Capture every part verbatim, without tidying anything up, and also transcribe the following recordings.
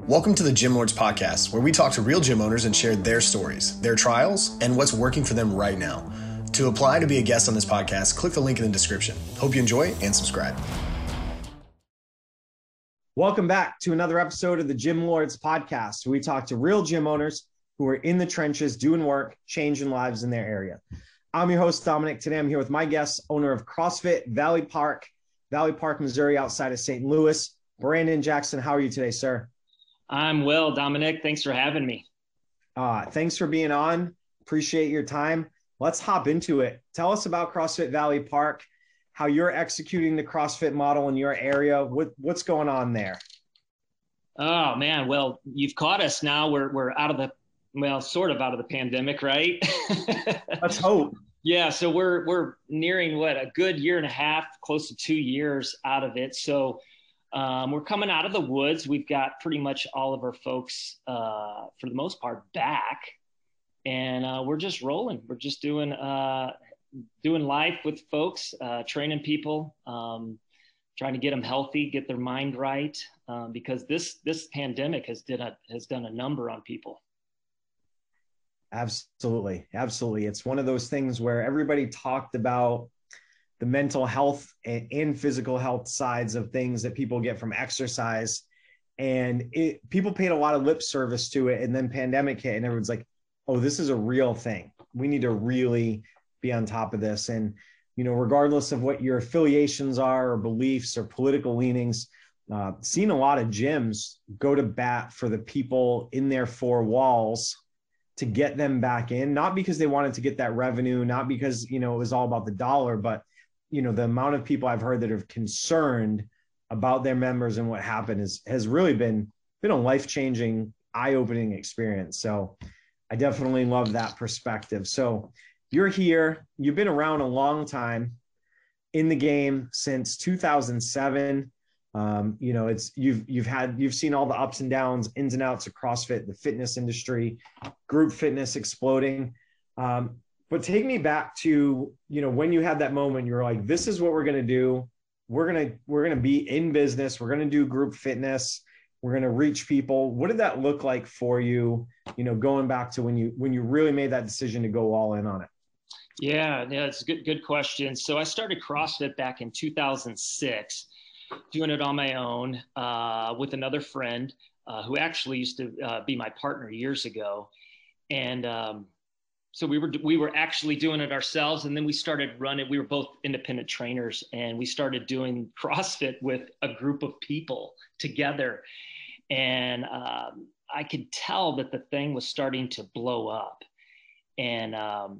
Welcome to the Gym Lords Podcast, where we talk to real gym owners and share their stories, their trials, and what's working for them right now. To apply to be a guest on this podcast, click the link in the description. Hope you enjoy and subscribe. Welcome back to another episode of the Gym Lords Podcast, where we talk to real gym owners who are in the trenches, doing work, changing lives in their area. I'm your host, Dominic. Today, I'm here with my guest, owner of CrossFit Valley Park, Valley Park, Missouri, outside of Saint Louis, Brandon Jackson. How are you today, sir? I'm well, Dominic. Thanks for having me. Uh, thanks for being on. Appreciate your time. Let's hop into it. Tell us about CrossFit Valley Park, how you're executing the CrossFit model in your area. What, what's going on there? Oh, man. Well, you've caught us now. We're, we're out of the, well, sort of out of the pandemic, right? Let's hope. Yeah. So we're, we're nearing what, a good year and a half, close to two years out of it. So um, we're coming out of the woods. We've got pretty much all of our folks, uh, for the most part, back. And uh, we're just rolling. We're just doing uh, doing life with folks, uh, training people, um, trying to get them healthy, get their mind right, um, because this this pandemic has did a, has done a number on people. Absolutely, absolutely. It's one of those things where everybody talked about the mental health and, and physical health sides of things that people get from exercise, and it, people paid a lot of lip service to it, and then pandemic hit, and everyone's like, oh, this is a real thing. We need to really be on top of this. And, you know, regardless of what your affiliations are or beliefs or political leanings, uh, seen a lot of gyms go to bat for the people in their four walls to get them back in, not because they wanted to get that revenue, not because, you know, it was all about the dollar, but, you know, the amount of people I've heard that are concerned about their members and what happened is, has really been, been a life-changing, eye-opening experience. So I definitely love that perspective. So you're here, you've been around a long time in the game since two thousand seven. Um, you know, it's, you've, you've had, you've seen all the ups and downs, ins and outs of CrossFit, the fitness industry, group fitness exploding. Um, but take me back to, you know, when you had that moment, you were like, this is what we're going to do. We're going to, we're going to be in business. We're going to do group fitness. We're going to reach people. What did that look like for you? You know, going back to when you, when you really made that decision to go all in on it. Yeah, yeah, it's a good, good question. So I started CrossFit back in two thousand six, doing it on my own uh, with another friend uh, who actually used to uh, be my partner years ago. And um, so we were, we were actually doing it ourselves. And then we started running, we were both independent trainers, and we started doing CrossFit with a group of people together. And um, I could tell that the thing was starting to blow up. And, um,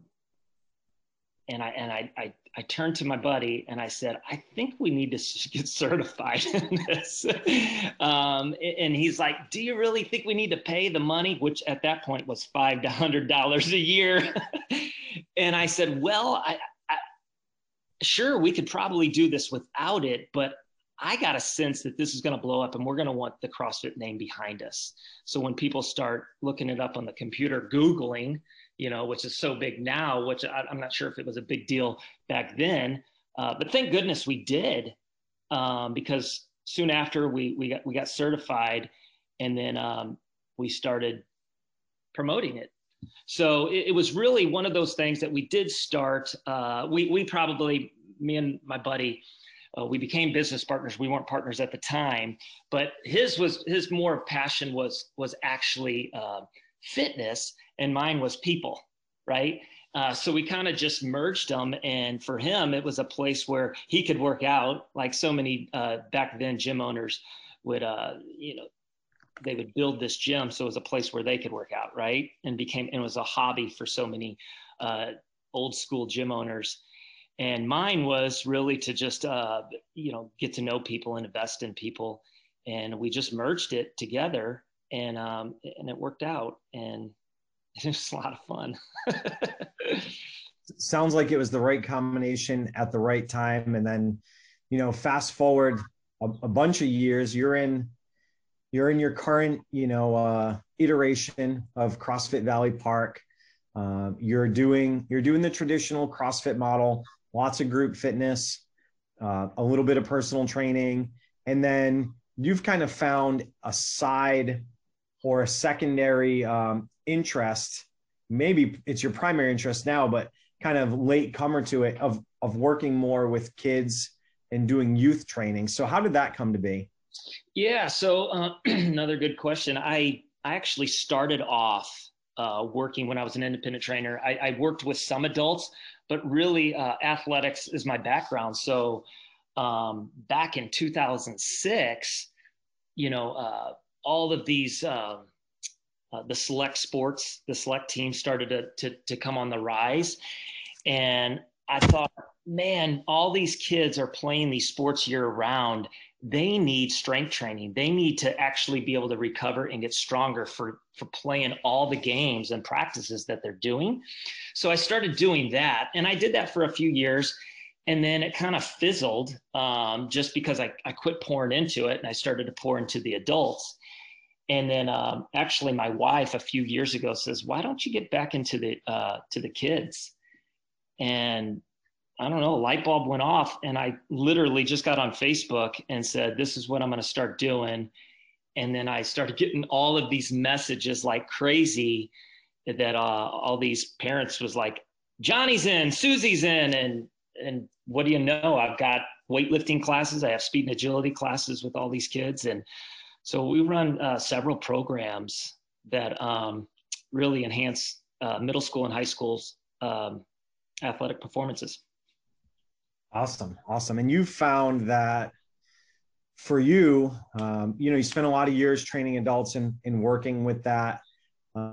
and I, and I, I, I turned to my buddy and I said, I think we need to get certified in this. Um, and he's like, do you really think we need to pay the money? Which at that point was five hundred dollars a year. And I said, well, I, I, sure, we could probably do this without it, but I got a sense that this is going to blow up and we're going to want the CrossFit name behind us. So when people start looking it up on the computer, Googling, you know, which is so big now, which I, I'm not sure if it was a big deal back then, uh, but thank goodness we did, um, because soon after we, we got, we got certified, and then um, we started promoting it. So it, it was really one of those things that we did start. Uh, we, we probably, me and my buddy, Uh, we became business partners. We weren't partners at the time, but his was his more of passion was was actually uh, fitness, and mine was people, right? Uh, so we kind of just merged them, and for him, it was a place where he could work out, like so many uh, back then gym owners would, uh, you know, they would build this gym, so it was a place where they could work out, right? And became and it was a hobby for so many uh, old school gym owners. And mine was really to just, uh, you know, get to know people and invest in people. And we just merged it together, and um, and it worked out. And it was a lot of fun. Sounds like it was the right combination at the right time. And then, you know, fast forward a, a bunch of years, you're in, you're in your current, you know, uh, iteration of CrossFit Valley Park. Uh, you're doing, you're doing the traditional CrossFit model. Lots of group fitness, uh, a little bit of personal training, and then you've kind of found a side or a secondary um, interest, maybe it's your primary interest now, but kind of late comer to it, of, of working more with kids and doing youth training. So how did that come to be? Yeah. So uh, another good question. I, I actually started off uh, working when I was an independent trainer. I, I worked with some adults, but really uh, athletics is my background. So um, back in two thousand six, you know, uh, all of these, uh, uh, the select sports, the select teams started to, to, to come on the rise. And I thought, man, all these kids are playing these sports year round. They need strength training. They need to actually be able to recover and get stronger for, for playing all the games and practices that they're doing. So I started doing that, and I did that for a few years. And then it kind of fizzled um, just because I, I quit pouring into it and I started to pour into the adults. And then um, actually my wife a few years ago says, why don't you get back into the, uh, to the kids? And I don't know, a light bulb went off, and I literally just got on Facebook and said, this is what I'm going to start doing. And then I started getting all of these messages like crazy that uh, all these parents was like, Johnny's in, Susie's in. And, and what do you know? I've got weightlifting classes. I have speed and agility classes with all these kids. And so we run uh, several programs that um, really enhance uh, middle school and high school's um, athletic performances. Awesome. Awesome. And you found that for you, um, you know, you spent a lot of years training adults and, and working with that. Uh,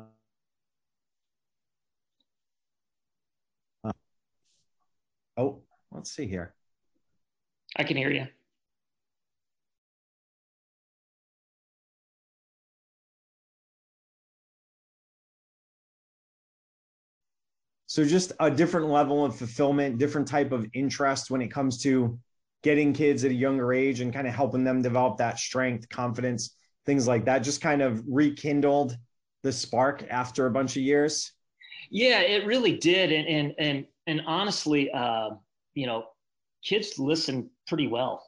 uh, oh, let's see here. I can hear you. So just a different level of fulfillment, different type of interest when it comes to getting kids at a younger age and kind of helping them develop that strength, confidence, things like that. Just kind of rekindled the spark after a bunch of years. Yeah, it really did. And, and, and, and honestly, uh, you know, kids listen pretty well.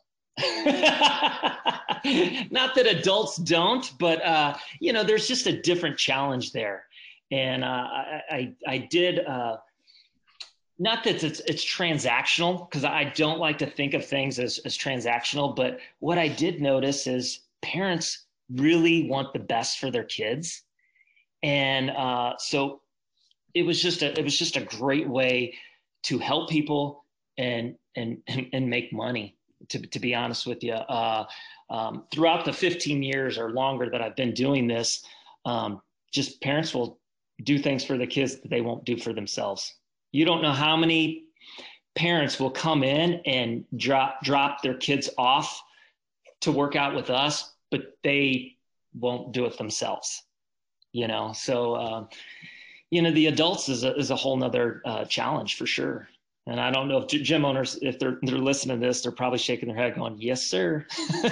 Not that adults don't, but, uh, you know, there's just a different challenge there. And uh, I, I, I did, uh, not that it's, it's transactional, because I don't like to think of things as, as transactional, but what I did notice is parents really want the best for their kids. And uh, so it was just a, it was just a great way to help people and, and, and make money, to, to be honest with you. Uh, um, throughout the fifteen years or longer that I've been doing this, um, just parents will do things for the kids that they won't do for themselves. You don't know how many parents will come in and drop drop their kids off to work out with us, but they won't do it themselves. You know, so uh, you know, the adults is a is a whole nother uh, challenge for sure. And I don't know if gym owners, if they're they're listening to this, they're probably shaking their head, going, "Yes, sir."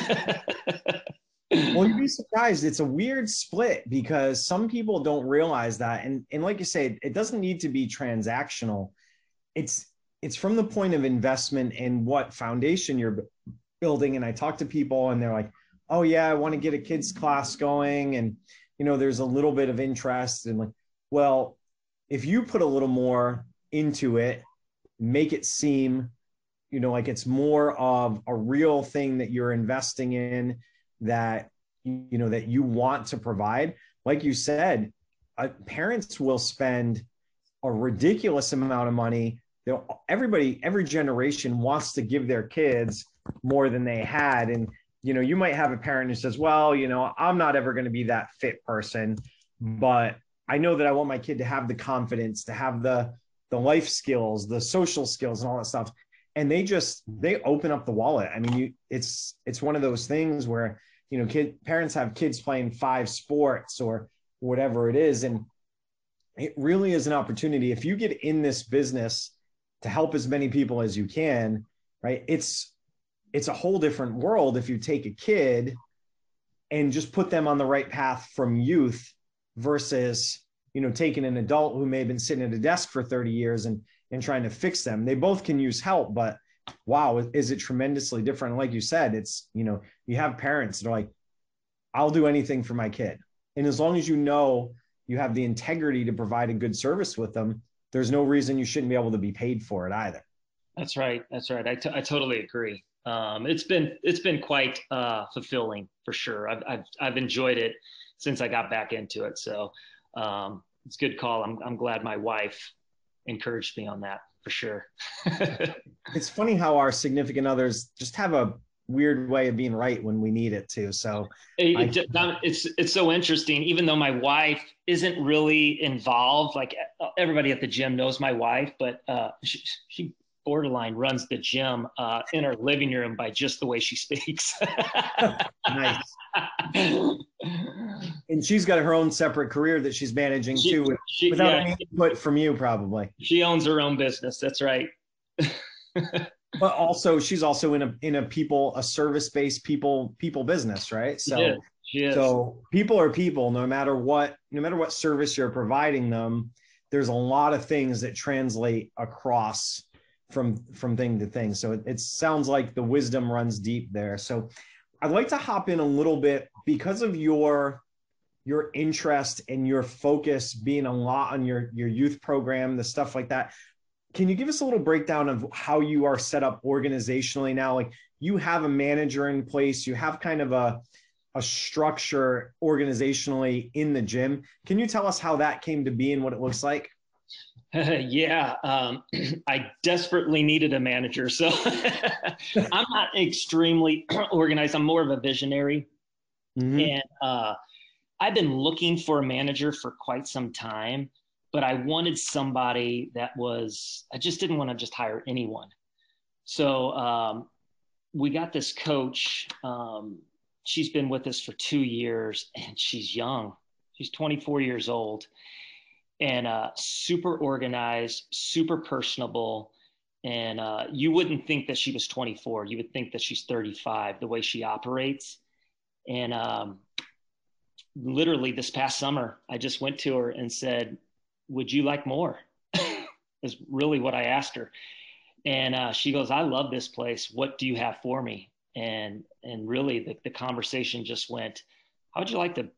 Well, you'd be surprised. It's a weird split because some people don't realize that. And, and like you say, it doesn't need to be transactional. It's, it's from the point of investment and what foundation you're building. And I talk to people and they're like, oh yeah, I want to get a kids class going. And, you know, there's a little bit of interest. And like, well, if you put a little more into it, make it seem, you know, like it's more of a real thing that you're investing in, that, you know, that you want to provide. Like you said, uh, parents will spend a ridiculous amount of money. They'll, everybody, every generation wants to give their kids more than they had. And, you know, you might have a parent who says, well, you know, I'm not ever going to be that fit person, but I know that I want my kid to have the confidence, to have the, the life skills, the social skills and all that stuff. And they just, they open up the wallet. I mean, you, it's, it's one of those things where, you know, kid parents have kids playing five sports or whatever it is. And it really is an opportunity. If you get in this business to help as many people as you can, right? It's, it's a whole different world if you take a kid and just put them on the right path from youth versus, you know, taking an adult who may have been sitting at a desk for thirty years and, and trying to fix them. They both can use help, but wow, is it tremendously different? Like you said, it's, you know, you have parents that are like, I'll do anything for my kid. And as long as you know you have the integrity to provide a good service with them, there's no reason you shouldn't be able to be paid for it either. That's right. That's right. I, t- I totally agree. Um, it's been it's been quite uh, fulfilling for sure. I've, I've I've enjoyed it since I got back into it. So um, it's a good call. I'm I'm glad my wife encouraged me on that for sure. It's funny how our significant others just have a weird way of being right when we need it to. So it, I, it, it's it's so interesting. Even though my wife isn't really involved, like everybody at the gym knows my wife, but uh, she, she borderline runs the gym uh, in her living room by just the way she speaks. Nice. And she's got her own separate career that she's managing she, too, she, without yeah, any input from you, probably. She owns her own business. That's right. But also, she's also in a in a people a service based people people business, right? So, she is. She is. so people are people, no matter what no matter what service you're providing them. There's a lot of things that translate across from from thing to thing. So it, it sounds like the wisdom runs deep there. So I'd like to hop in a little bit because of your your interest and your focus being a lot on your your youth program, the stuff like that. Can you give us a little breakdown of how you are set up organizationally now? Like, you have a manager in place, you have kind of a a structure organizationally in the gym. Can you tell us how that came to be and what it looks like? Yeah, um, I desperately needed a manager. So I'm not extremely organized. I'm more of a visionary. Mm-hmm. And uh, I've been looking for a manager for quite some time, but I wanted somebody that was, I just didn't want to just hire anyone. So um, we got this coach. Um, she's been with us for two years and she's young. She's twenty-four years old. And uh, super organized, super personable. And uh, you wouldn't think that she was twenty-four. You would think that she's thirty-five, the way she operates. And um, literally this past summer, I just went to her and said, would you like more? Is really what I asked her. And uh, she goes, I love this place. What do you have for me? And and really the, the conversation just went, how would you like to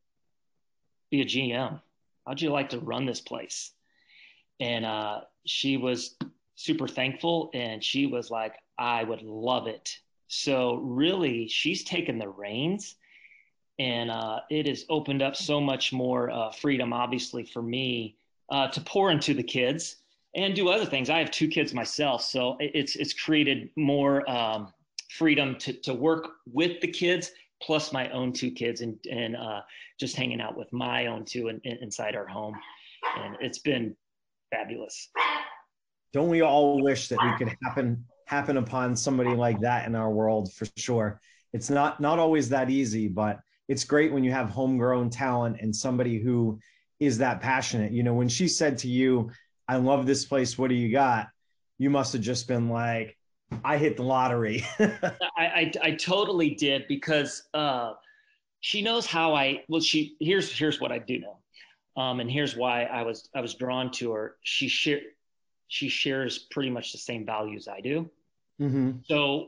be a G M? How'd you like to run this place? And uh, she was super thankful. And she was like, I would love it. So really, she's taken the reins. And uh, it has opened up so much more uh, freedom, obviously, for me uh, to pour into the kids and do other things. I have two kids myself. So it's it's created more um, freedom to, to work with the kids, plus my own two kids, and and uh, just hanging out with my own two in, in, inside our home. And it's been fabulous. Don't we all wish that we could happen happen upon somebody like that in our world, for sure? It's not not always that easy, but it's great when you have homegrown talent and somebody who is that passionate. You know, when she said to you, I love this place, what do you got? You must have just been like, I hit the lottery. I, I I totally did, because uh, she knows how I. Well, she here's here's what I do know, um, and here's why I was I was drawn to her. She share she shares pretty much the same values I do. Mm-hmm. So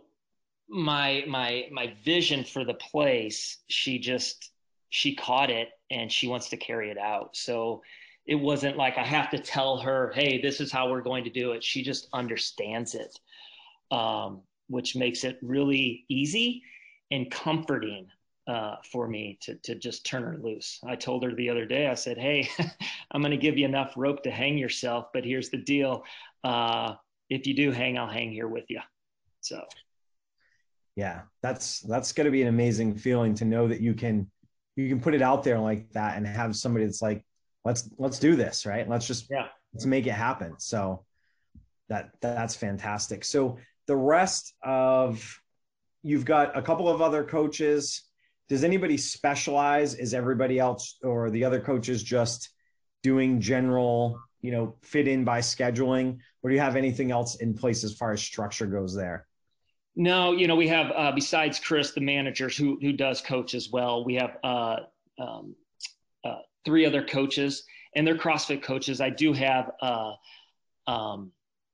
my my my vision for the place, she just she caught it and she wants to carry it out. So it wasn't like I have to tell her, hey, this is how we're going to do it. She just understands it. Um, which makes it really easy and comforting uh, for me to, to just turn her loose. I told her the other day, I said, hey, I'm going to give you enough rope to hang yourself, but here's the deal. Uh, if you do hang, I'll hang here with you. So. Yeah, that's, that's going to be an amazing feeling to know that you can, you can put it out there like that and have somebody that's like, let's, let's do this, right? Let's just, yeah, let's make it happen. So that, that's fantastic. So the rest of, you've got a couple of other coaches. Does anybody specialize? Is everybody else or the other coaches just doing general, you know, fit in by scheduling? Or do you have anything else in place as far as structure goes there? No, you know, we have, uh, besides Chris, the managers who, who does coach as well. We have uh, um, uh, three other coaches, and they're CrossFit coaches. I do have uh, um,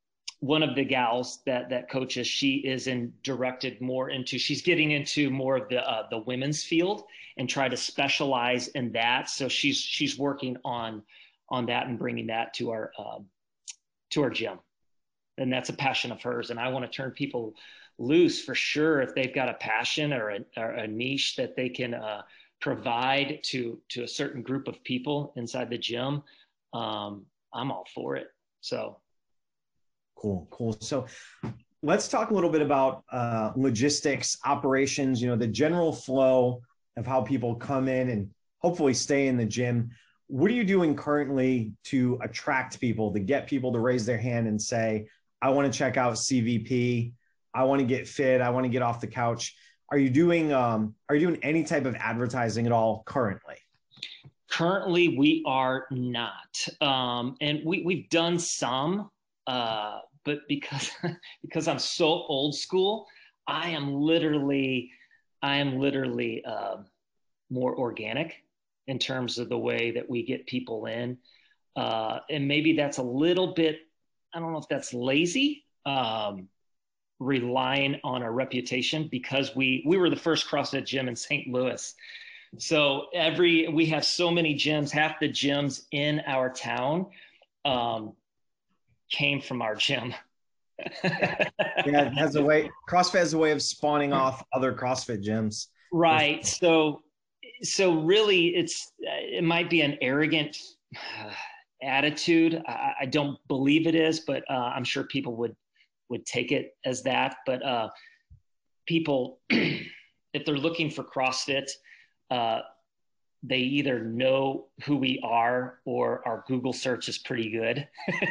one of the gals that that coaches, she is in directed more into, she's getting into more of the uh, the women's field and try to specialize in that. So she's she's working on on that and bringing that to our um, to our gym, and that's a passion of hers. And I want to turn people loose for sure if they've got a passion or a, or a niche that they can uh, provide to to a certain group of people inside the gym. Um, I'm all for it. So. Cool, cool. So let's talk a little bit about uh, logistics, operations, you know, the general flow of how people come in and hopefully stay in the gym. What are you doing currently to attract people, to get people to raise their hand and say, I want to check out C V P. I want to get fit. I want to get off the couch. Are you doing, um, are you doing any type of advertising at all currently? Currently, we are not. Um, and we, we've done some, uh, but because, because I'm so old school, I am literally, I am literally uh, more organic in terms of the way that we get people in. Uh, and maybe that's a little bit, I don't know if that's lazy, um, relying on our reputation, because we, we were the first CrossFit gym in Saint Louis. So every, we have so many gyms, half the gyms in our town um, came from our gym. Yeah, it has a way, CrossFit has a way of spawning off other CrossFit gyms. Right. So, so really it's, it might be an arrogant uh, attitude. I, I don't believe it is, but uh, I'm sure people would, would take it as that. But uh, people, if they're looking for CrossFit, uh, they either know who we are or our Google search is pretty good.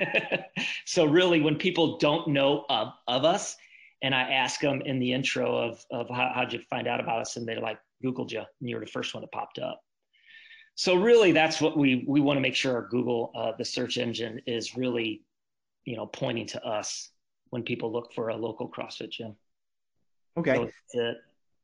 So really when people don't know of, of us, and I ask them in the intro of, of how, how'd you find out about us? And they're like, Googled you, and you're the first one that popped up. So really that's what we, we want to make sure our Google, uh, the search engine is really, you know, pointing to us when people look for a local CrossFit gym. Okay. So that's it.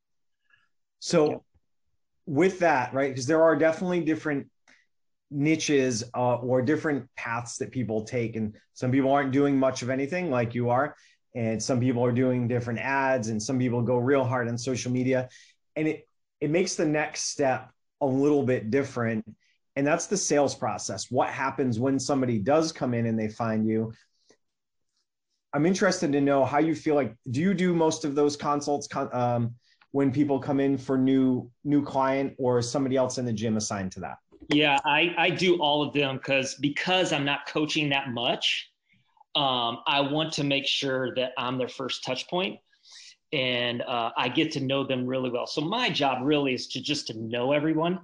So yeah. With that, right, because there are definitely different niches uh, or different paths that people take. And some people aren't doing much of anything like you are. And some people are doing different ads, and some people go real hard on social media. And it, it makes the next step a little bit different. And that's the sales process. What happens when somebody does come in and they find you? I'm interested to know how you feel like, do you do most of those consults um, when people come in for new, new client, or is somebody else in the gym assigned to that? Yeah, I, I do all of them because, because I'm not coaching that much. Um, I want to make sure that I'm their first touch point, and uh, I get to know them really well. So my job really is to just to know everyone.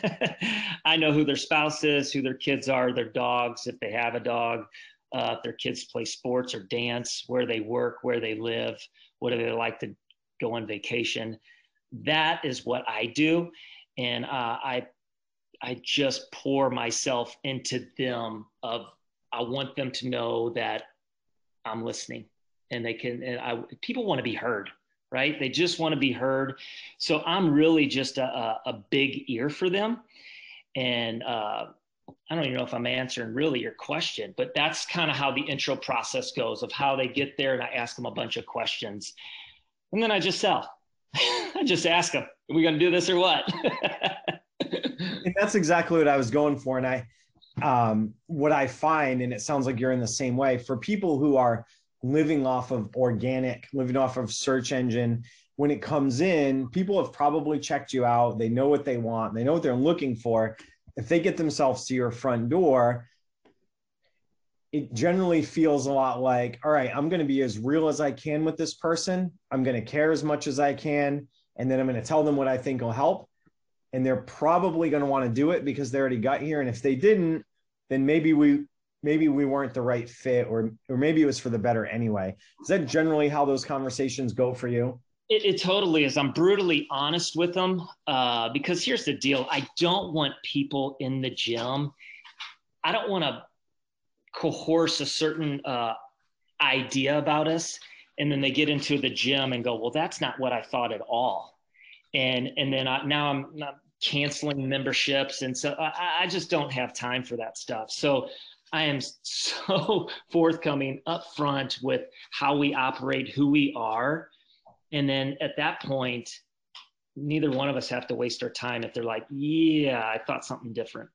I know who their spouse is, who their kids are, their dogs, if they have a dog, uh, if their kids play sports or dance, where they work, where they live, what do they like to go on vacation. That is what I do. And uh, I, I just pour myself into them. Of, I want them to know that I'm listening, and they can, and I, people want to be heard, right? They just want to be heard. So I'm really just a, a big ear for them. And uh, I don't even know if I'm answering really your question, but that's kind of how the intro process goes, of how they get there. And I ask them a bunch of questions, and then I just sell. I just ask them, are we going to do this or what? And that's exactly what I was going for. And I, um, what I find, and it sounds like you're in the same way, for people who are living off of organic, living off of search engine, when it comes in, people have probably checked you out. They know what they want. They know what they're looking for. If they get themselves to your front door, it generally feels a lot like, all right, I'm going to be as real as I can with this person. I'm going to care as much as I can. And then I'm going to tell them what I think will help. And they're probably going to want to do it because they already got here. And if they didn't, then maybe we, maybe we weren't the right fit, or, or maybe it was for the better anyway. Is that generally how those conversations go for you? It, it totally is. I'm brutally honest with them uh, because here's the deal. I don't want people in the gym. I don't want to coerce a certain uh, idea about us, and then they get into the gym and go, well, that's not what I thought at all. And, and then I, now I'm not canceling memberships. And so I, I just don't have time for that stuff. So I am so forthcoming up front with how we operate, who we are. And then at that point, neither one of us have to waste our time if they're like, yeah, I thought something different.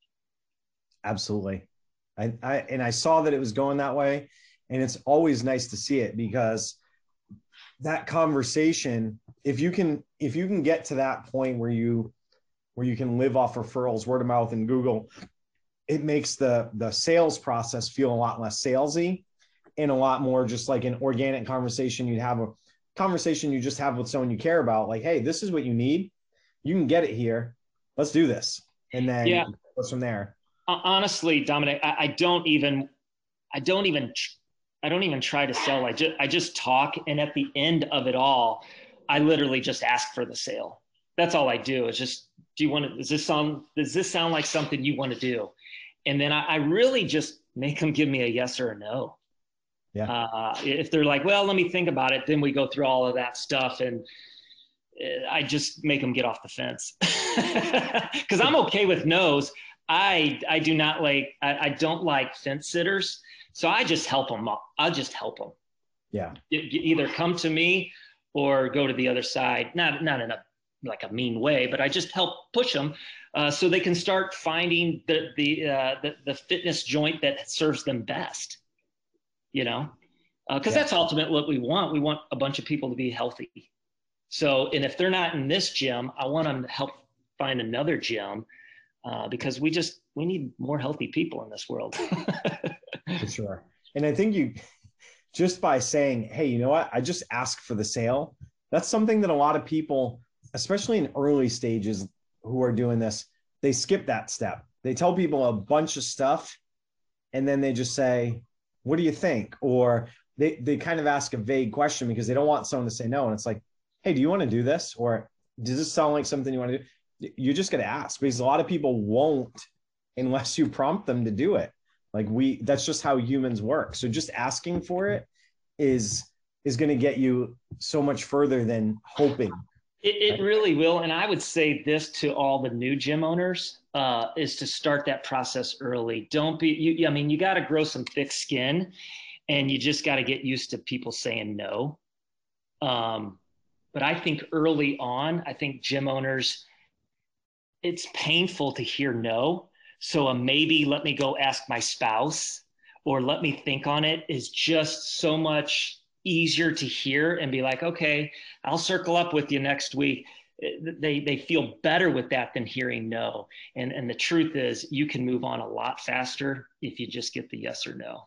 Absolutely. I, I and I saw that it was going that way. And it's always nice to see it, because that conversation, if you can, if you can get to that point where you, where you can live off referrals, word of mouth, and Google, it makes the, the sales process feel a lot less salesy and a lot more just like an organic conversation. You'd have a conversation you just have with someone you care about. Like, hey, this is what you need. You can get it here. Let's do this. And then yeah. it goes from there. Honestly, Dominic, I, I don't even, I don't even, I don't even try to sell. I just, I just talk. And at the end of it all, I literally just ask for the sale. That's all I do. Is just, do you want to, does this sound, does this sound like something you want to do? And then I, I really just make them give me a yes or a no. Yeah. Uh, if they're like, well, let me think about it, then we go through all of that stuff. And I just make them get off the fence, because I'm okay with no's. I, I do not like, I, I don't like fence sitters. So I just help them. I'll just help them. Yeah. Either come to me or go to the other side. Not, not in a, like a mean way, but I just help push them uh, so they can start finding the, the, uh, the, the fitness joint that serves them best, you know, uh, cause yeah. that's ultimately what we want. We want a bunch of people to be healthy. So, and if they're not in this gym, I want them to help find another gym. Uh, because we just, we need more healthy people in this world. For sure. And I think you, just by saying, hey, you know what, I just ask for the sale. That's something that a lot of people, especially in early stages who are doing this, they skip that step. They tell people a bunch of stuff, and then they just say, what do you think? Or they, they kind of ask a vague question because they don't want someone to say no. And it's like, hey, do you want to do this? Or does this sound like something you want to do? You just got to ask, because a lot of people won't unless you prompt them to do it. Like we, that's just how humans work. So just asking for it is, is going to get you so much further than hoping. It, it really will. And I would say this to all the new gym owners uh, is to start that process early. Don't be, you, I mean, you got to grow some thick skin, and you just got to get used to people saying no. Um, but I think early on, I think gym owners, it's painful to hear no. So a maybe let me go ask my spouse, or let me think on it, is just so much easier to hear and be like, okay, I'll circle up with you next week. They they feel better with that than hearing no. And, and the truth is, you can move on a lot faster if you just get the yes or no.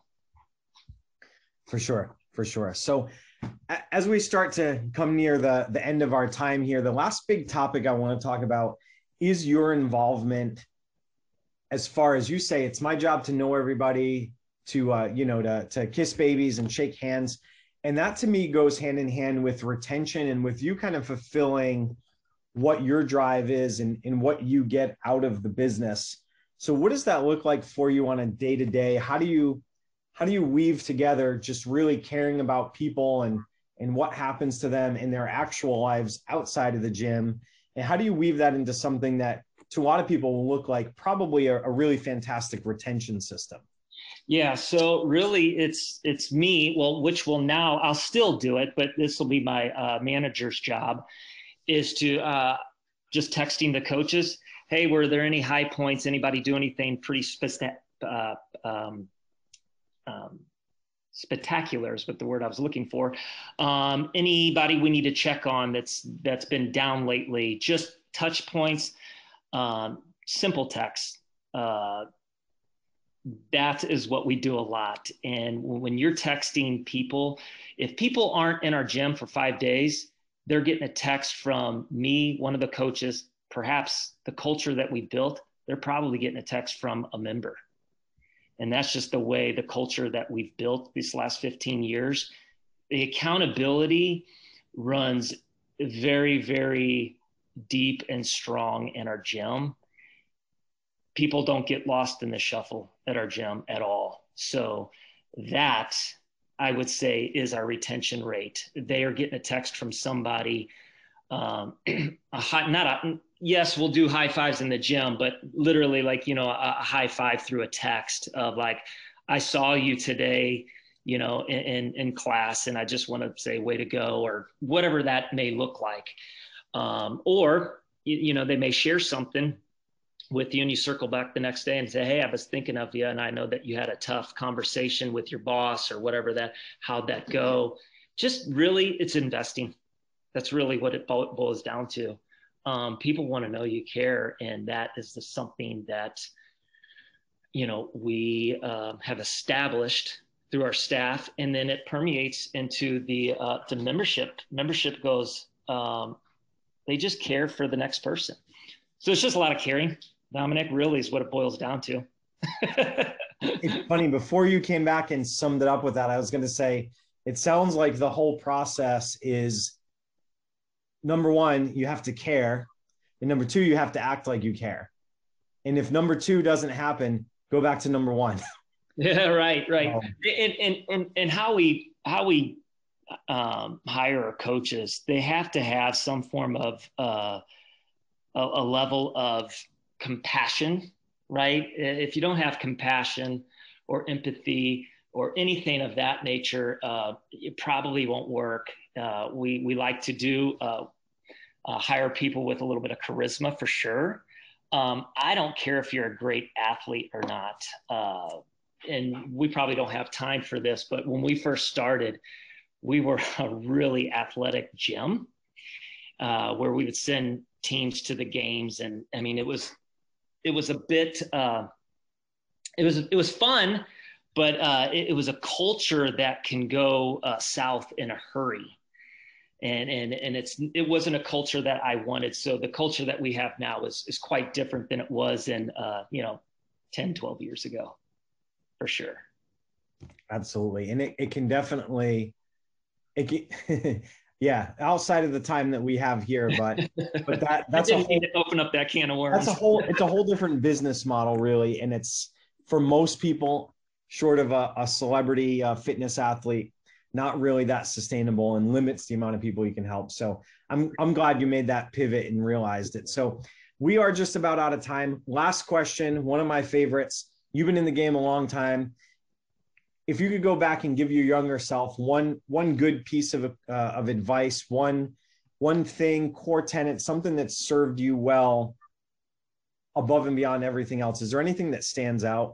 For sure, for sure. So as we start to come near the, the end of our time here, the last big topic I want to talk about is your involvement. As far as you say, it's my job to know everybody, to, uh, you know, to, to kiss babies and shake hands. And that to me goes hand in hand with retention and with you kind of fulfilling what your drive is and, and what you get out of the business. So what does that look like for you on a day-to-day? How do you, how do you weave together just really caring about people and, and what happens to them in their actual lives outside of the gym? And how do you weave that into something that to a lot of people will look like probably a, a really fantastic retention system? Yeah. So really it's, it's me, well, which will now, I'll still do it, but this will be my uh, manager's job, is to uh, just texting the coaches. Hey, were there any high points? Anybody do anything pretty specific, uh, um, um, spectacular is what the word I was looking for. Um, anybody we need to check on that's, that's been down lately, just touch points, um, simple text. Uh, that is what we do a lot. And when you're texting people, if people aren't in our gym for five days, they're getting a text from me, one of the coaches, perhaps the culture that we built, they're probably getting a text from a member. And that's just the way the culture that we've built these last fifteen years. The accountability runs very, very deep and strong in our gym. People don't get lost in the shuffle at our gym at all. So that, I would say, is our retention rate. They are getting a text from somebody, um, a high, not a, yes, we'll do high fives in the gym, but literally like, you know, a, a high five through a text of like, I saw you today, you know, in, in, in class, and I just want to say, way to go, or whatever that may look like. Um, or, you, you know, they may share something with you and you circle back the next day and say, hey, I was thinking of you. And I know that you had a tough conversation with your boss or whatever that, how'd that go? Just really, it's investing. That's really what it boils down to. Um, people want to know you care. And that is the, something that, you know, we uh, have established through our staff, and then it permeates into the, uh, the membership. Membership goes, um, they just care for the next person. So it's just a lot of caring. Dominic, really is what it boils down to. It's funny, before you came back and summed it up with that, I was going to say, it sounds like the whole process is, number one, you have to care. And number two, you have to act like you care. And if number two doesn't happen, go back to number one. Yeah, right, right. Um, and, and, and, and how we, how we um, hire our coaches, they have to have some form of uh, a, a level of compassion, right? If you don't have compassion or empathy or anything of that nature, uh, it probably won't work. Uh, we, we like to do uh, uh, hire people with a little bit of charisma for sure. Um, I don't care if you're a great athlete or not. Uh, and we probably don't have time for this, but when we first started, we were a really athletic gym uh, where we would send teams to the games. And I mean, it was, it was a bit, uh, it was, it was fun, but uh, it, it was a culture that can go uh, south in a hurry. And, and, and it's, it wasn't a culture that I wanted. So the culture that we have now is, is quite different than it was in, uh, you know, ten, twelve years ago, for sure. Absolutely. And it, it can definitely, it can, yeah, outside of the time that we have here, but but that that's I a didn't whole, mean to open up that can of worms. that's a whole it's a whole different business model, really, and it's for most people, short of a, a celebrity uh, fitness athlete, not really that sustainable and limits the amount of people you can help. So I'm I'm glad you made that pivot and realized it. So we are just about out of time. Last question, one of my favorites. You've been in the game a long time. If you could go back and give your younger self one one good piece of uh, of advice, one one thing, core tenet, something that served you well above and beyond everything else, is there anything that stands out?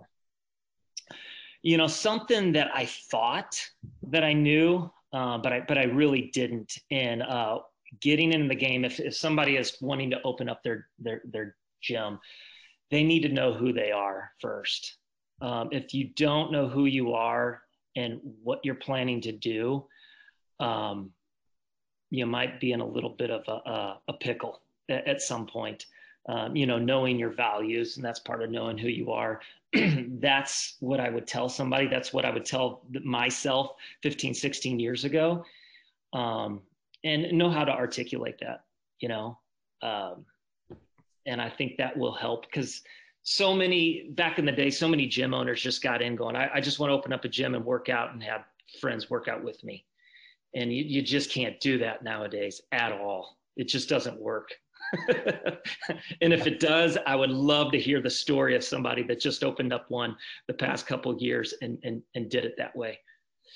You know, something that I thought that I knew, uh, but I but I really didn't. And uh, getting into the game, if, if somebody is wanting to open up their their their gym, they need to know who they are first. Um, if you don't know who you are and what you're planning to do, um, you might be in a little bit of a, a, a pickle at, at some point. Um, you know, knowing your values, and that's part of knowing who you are. That's what I would tell somebody. That's what I would tell myself fifteen, sixteen years ago. Um, and know how to articulate that, you know? Um, and I think that will help, because so many, back in the day, so many gym owners just got in going, I, I just want to open up a gym and work out and have friends work out with me. And you, you just can't do that nowadays at all. It just doesn't work. And if it does, I would love to hear the story of somebody that just opened up one the past couple of years and, and, and did it that way.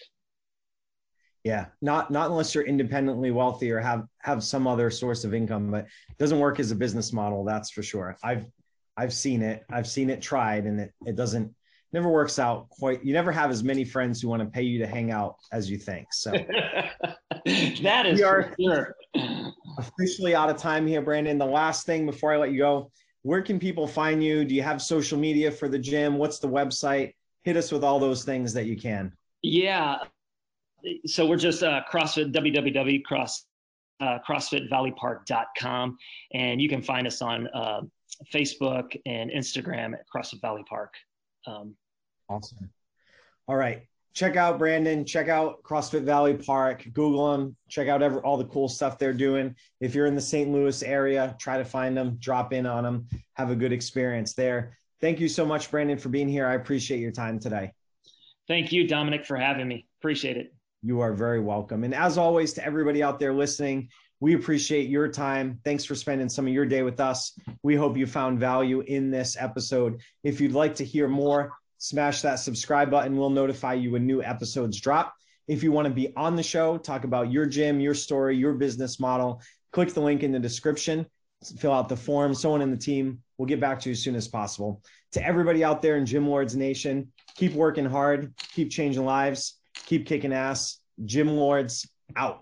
Yeah, not not unless you're independently wealthy or have have some other source of income, but it doesn't work as a business model, that's for sure. I've I've seen it. I've seen it tried, and it, it doesn't, never works out quite. You never have as many friends who want to pay you to hang out as you think. So that is we are for sure. Officially out of time here, Brandon. The last thing before I let you go, where can people find you? Do you have social media for the gym? What's the website? Hit us with all those things that you can. Yeah. So we're just uh, CrossFit, w w w dot cross, uh, CrossFit Valley Park dot com. And you can find us on uh, Facebook and Instagram at CrossFit Valley Park. Um, awesome. All right. Check out Brandon, check out CrossFit Valley Park, Google them, check out every, all the cool stuff they're doing. If you're in the Saint Louis area, try to find them, drop in on them, have a good experience there. Thank you so much, Brandon, for being here. I appreciate your time today. Thank you, Dominic, for having me. Appreciate it. You are very welcome. And as always, to everybody out there listening, We appreciate your time. Thanks for spending some of your day with us. We hope you found value in this episode. If you'd like to hear more, smash that subscribe button. We'll notify you when new episodes drop. If you want to be on the show, talk about your gym, your story, your business model, click the link in the description, fill out the form. Someone in the team will get back to you as soon as possible. To everybody out there in Gym Lords Nation, keep working hard, keep changing lives, keep kicking ass. Gym Lords out.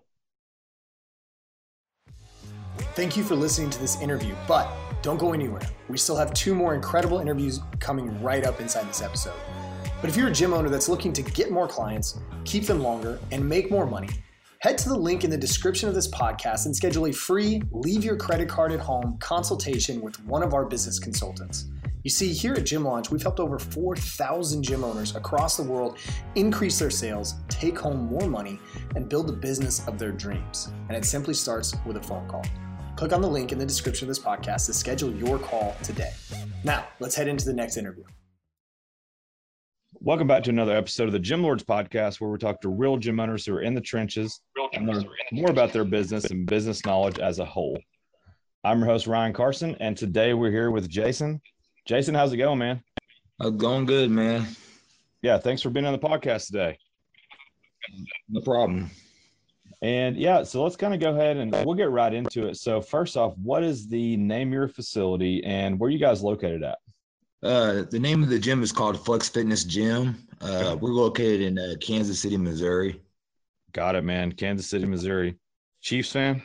Thank you for listening to this interview, but don't go anywhere. We still have two more incredible interviews coming right up inside this episode. But if you're a gym owner that's looking to get more clients, keep them longer, and make more money, head to the link in the description of this podcast and schedule a free leave your credit card at home consultation with one of our business consultants. You see, here at Gym Launch, we've helped over four thousand gym owners across the world increase their sales, take home more money, and build the business of their dreams. And it simply starts with a phone call. Click on the link in the description of this podcast to schedule your call today. Now, let's head into the next interview. Welcome back to another episode of the Gym Lords podcast, where we talk to real gym owners who are in the trenches and learn more about their business and business knowledge as a whole. I'm your host, Ryan Carson, and today we're here with Jason. Jason, how's it going, man? Uh, going good, man. Yeah, thanks for being on the podcast today. No problem. And yeah, so let's kind of go ahead and we'll get right into it. So first off, what is the name of your facility and where are you guys located at? Uh, the name of the gym is called Flex Fitness Gym. Uh, we're located in uh, Kansas City, Missouri. Got it, man. Kansas City, Missouri. Chiefs fan?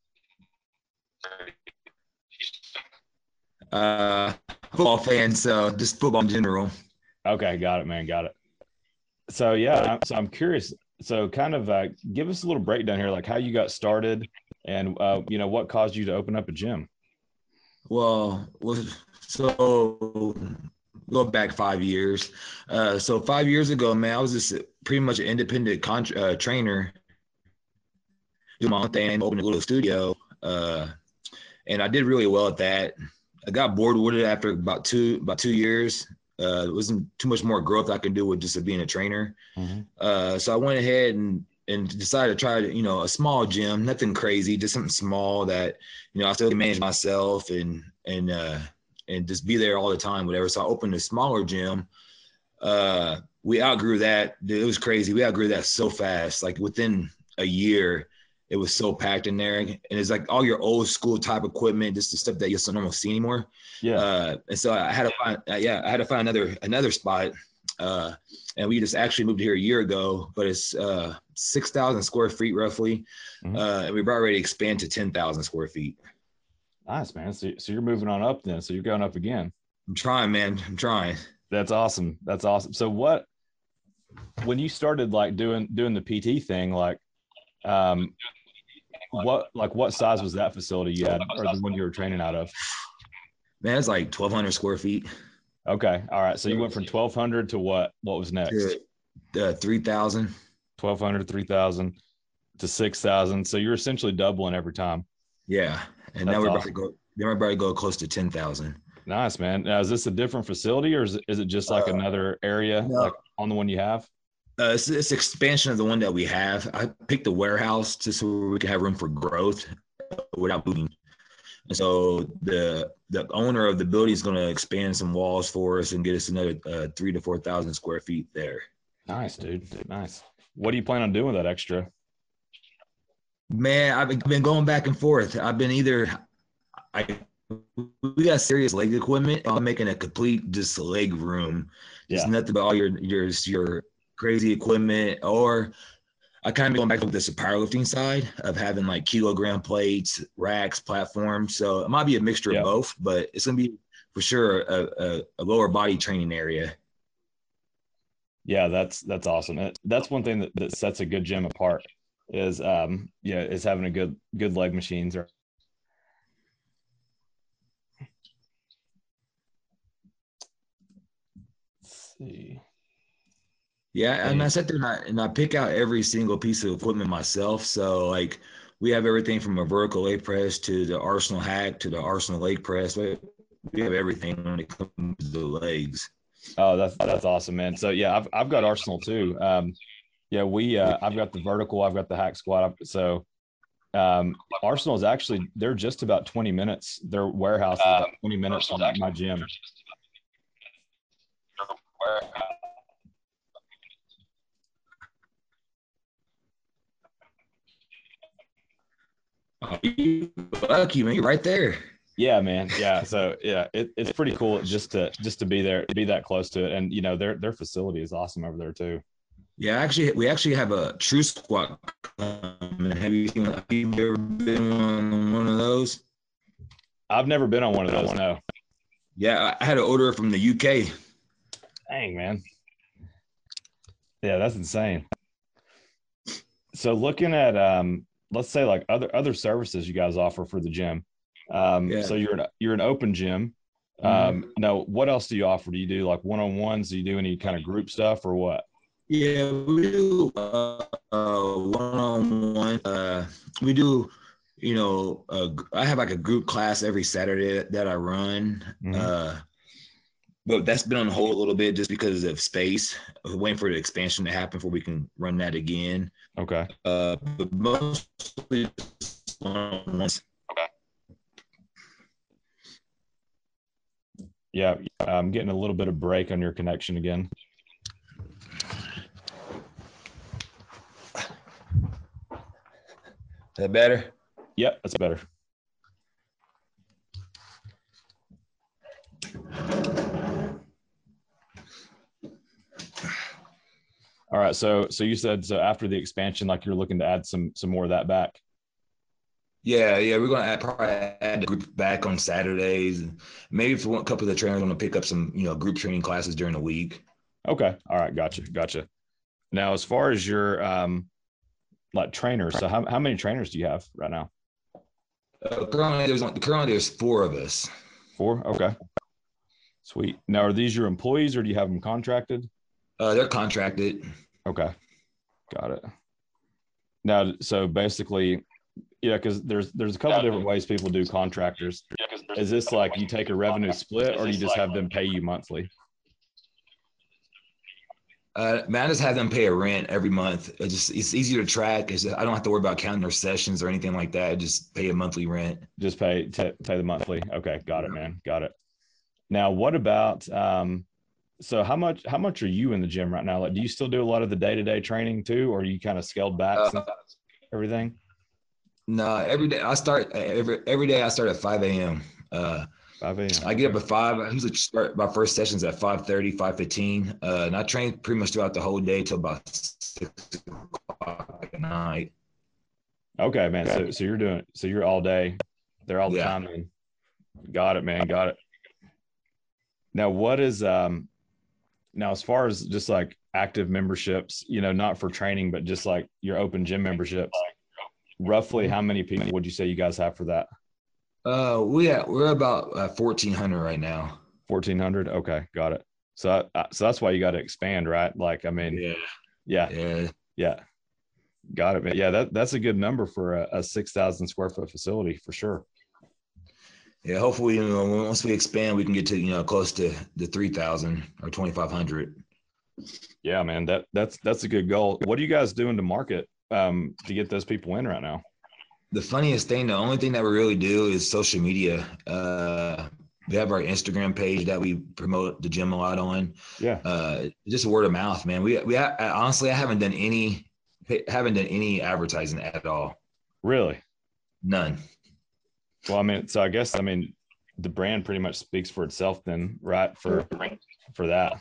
Uh, football fan, so just football in general. Okay, got it, man. Got it. So yeah, so I'm curious. So kind of uh, give us a little breakdown here, like how you got started and, uh, you know, what caused you to open up a gym? Well, so go back five years. Uh, so five years ago, man, I was just pretty much an independent con- uh, trainer. Do my own thing, opened a little studio, uh, and I did really well at that. I got bored with it after about two about two years. Uh, it wasn't too much more growth I could do with just being a trainer. Mm-hmm. Uh, so I went ahead and, and decided to try, you know, a small gym, nothing crazy, just something small that, you know, I still can manage myself and, and, uh, and just be there all the time, whatever. So I opened a smaller gym. Uh, we outgrew that. It was crazy. We outgrew that so fast. Like within a year, it was so packed in there. And it's like all your old school type equipment, just the stuff that you don't almost see anymore. Yeah. Uh, and so I had to find, uh, yeah, I had to find another, another spot. Uh, and we just actually moved here a year ago, but it's uh, six thousand square feet roughly. Mm-hmm. Uh, and we've already expanded to ten thousand square feet. Nice, man. So, so you're moving on up then. So you're going up again. I'm trying, man. I'm trying. That's awesome. That's awesome. So what, when you started like doing, doing the P T thing, like, um, what, like what size was that facility you had or the one you were training out of? Man, it's like twelve hundred square feet. Okay. All right. So you went from twelve hundred to what? What was next? To, uh, three thousand. twelve hundred, three thousand to six thousand. So you're essentially doubling every time. Yeah. And That's now we're awesome. about to go, then we're about to go close to ten thousand. Nice, man. Now, is this a different facility or is it, is it just like uh, another area no. like on the one you have? Uh, it's, it's expansion of the one that we have. I picked the warehouse just so we can have room for growth without moving. And so the the owner of the building is going to expand some walls for us and get us another uh, three to four thousand square feet there. Nice, dude. Nice. What do you plan on doing with that extra? Man, I've been going back and forth. I've been either I we got serious leg equipment. I'm making a complete just leg room. Just yeah. nothing but all your your your crazy equipment, or I kind of going back to this powerlifting side of having like kilogram plates, racks, platforms. So it might be a mixture yeah. of both, but it's going to be for sure a, a, a lower body training area. Yeah, that's that's awesome. That's one thing that, that sets a good gym apart is um yeah is having a good good leg machines. Or let's see. Yeah, and I sit there and I, and I pick out every single piece of equipment myself. So like we have everything from a vertical leg press to the Arsenal hack to the Arsenal leg press. We have everything when it comes to the legs. Oh, that's that's awesome, man. So yeah, I've I've got Arsenal too. Um, yeah, we uh, I've got the vertical, I've got the hack squat. So Um, Arsenal is actually, they're just about twenty minutes. Their warehouse is about twenty minutes from my gym. Oh, you lucky, man. You're right there. Yeah, man. Yeah. So yeah, it, it's pretty cool just to just to be there, be that close to it. And you know, their their facility is awesome over there too. Yeah, actually, we actually have a true squat. Um, have you seen? Have you ever been on one of those? I've never been on one of those. No. Yeah, I had an order from the U K. Dang, man. Yeah, that's insane. So looking at um, let's say like other other services you guys offer for the gym. Um, Yeah. So you're an you're an open gym. Um, Mhm. no, what else do you offer? Do you do like one on ones? Do you do any kind of group stuff or what? Yeah, we do uh, uh, one-on-one. Uh, we do, you know, uh, I have like a group class every Saturday that, that I run. Mhm. Uh, but that's been on hold a little bit just because of space. We're waiting for the expansion to happen before we can run that again. Okay. Uh, but mostly just one-on-ones. Yeah, I'm getting a little bit of break on your connection again. Is that better? Yep, that's better. All right, so so you said so after the expansion, like you're looking to add some some more of that back. Yeah, yeah, we're gonna add, probably add the group back on Saturdays, and maybe if a couple of the trainers want to pick up some, you know, group training classes during the week. Okay, all right, gotcha, gotcha. Now, as far as your um, like trainers, so how how many trainers do you have right now? Uh, currently, there's only, currently there's four of us. Four. Okay, sweet. Now, are these your employees or do you have them contracted? Uh, they're contracted. Okay, got it. Now, so basically, yeah, because there's there's a couple different ways people do contractors. Is this like you take a revenue split, or do you just have them pay you monthly? Uh, man, I just have them pay a rent every month. It just it's easier to track. It's just, I don't have to worry about counting their sessions or anything like that. I just pay a monthly rent. Just pay t- pay the monthly. Okay, got it, man. Got it. Now, what about um? So how much how much are you in the gym right now? Like, do you still do a lot of the day to day training too, or are you kind of scaled back Uh, since everything? no, every day I start every every day I start at five a.m. Uh, five a.m. I get up at five. I usually start my first sessions at five thirty, five fifteen. Uh, and I train pretty much throughout the whole day till about six o'clock at night. Okay, man. So so you're doing so you're all day, there all the Yeah. time. Man. Got it, man. Got it. Now, what is um now as far as just like active memberships, you know, not for training, but just like your open gym memberships, roughly how many people would you say you guys have for that? Uh, we at, we're about uh, fourteen hundred right now. fourteen hundred. Okay, got it. So uh, so that's why you got to expand, right? Like, I mean, Yeah, yeah, yeah, yeah. Got it, man. Yeah, that, that's a good number for a, a six thousand square foot facility for sure. yeah. Hopefully, you know, once we expand, we can get to, you know, close to the three thousand or twenty-five hundred. Yeah, man, that that's that's a good goal. What are you guys doing to market um, to get those people in right now? The funniest thing, the only thing that we really do is social media. Uh, we have our Instagram page that we promote the gym a lot on. Yeah. Uh, just word of mouth, man. We we ha- honestly, I haven't done any haven't done any advertising at all. Really? None. Well, I mean, so I guess I mean the brand pretty much speaks for itself then, right? For for that.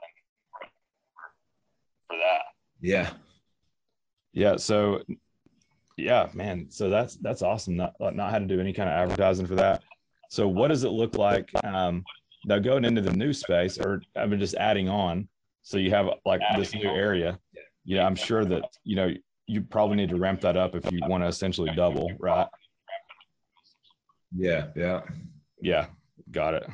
For that. Yeah. Yeah. So yeah, man. So that's that's awesome. Not not had to do any kind of advertising for that. So what does it look like um now going into the new space, or I mean just adding on? So you have like this new area. You know, I'm sure that, you know, you probably need to ramp that up if you want to essentially double, right? Yeah. Yeah. Yeah, got it.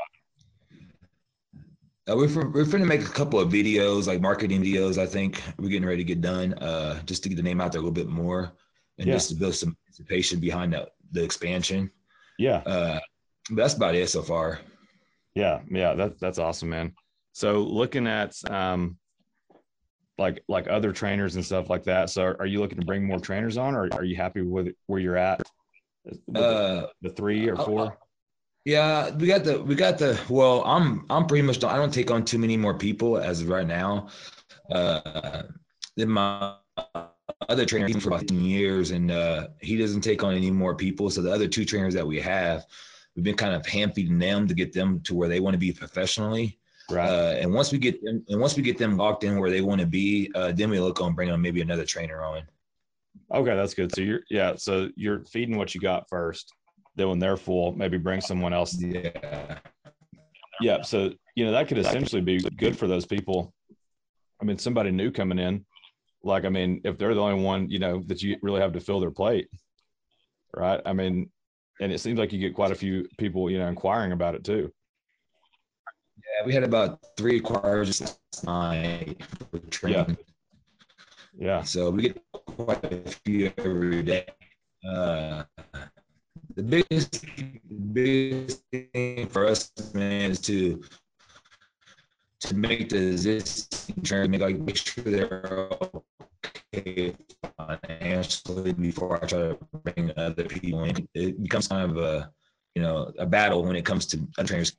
Uh, we're for, we're going to make a couple of videos, like marketing videos. I think we're getting ready to get done, uh, just to get the name out there a little bit more, and Yeah. just to build some anticipation behind the, the expansion. Yeah, Uh, but that's about it so far. yeah, yeah. That that's awesome, man. So looking at um, like like other trainers and stuff like that. So are you looking to bring more trainers on, or are you happy with where you're at? Uh, the three or four? Yeah, we got the we got the well, I'm I'm pretty much I don't take on too many more people as of right now. Uh then my other trainer he's been for about ten years, and uh he doesn't take on any more people. So the other two trainers that we have, we've been kind of hand feeding them to get them to where they want to be professionally. Right. Uh, and once we get them, and once we get them locked in where they want to be, uh, then we look on bringing on maybe another trainer on. Okay, that's good. So you're yeah, so you're feeding what you got first. Then when they're full, maybe bring someone else. Yeah. Yeah. So you know that could essentially be good for those people. I mean, somebody new coming in, like I mean, if they're the only one, you know, that you really have to fill their plate, right? I mean, and it seems like you get quite a few people, you know, inquiring about it too. Yeah, we had about three inquiries last night for training. Yeah. Yeah. So we get quite a few every day. Uh, the biggest, biggest thing for us, man, is to to make the existing trainers make like make sure they're okay financially before I try to bring other people in. It becomes kind of a you know a battle when it comes to other trainers.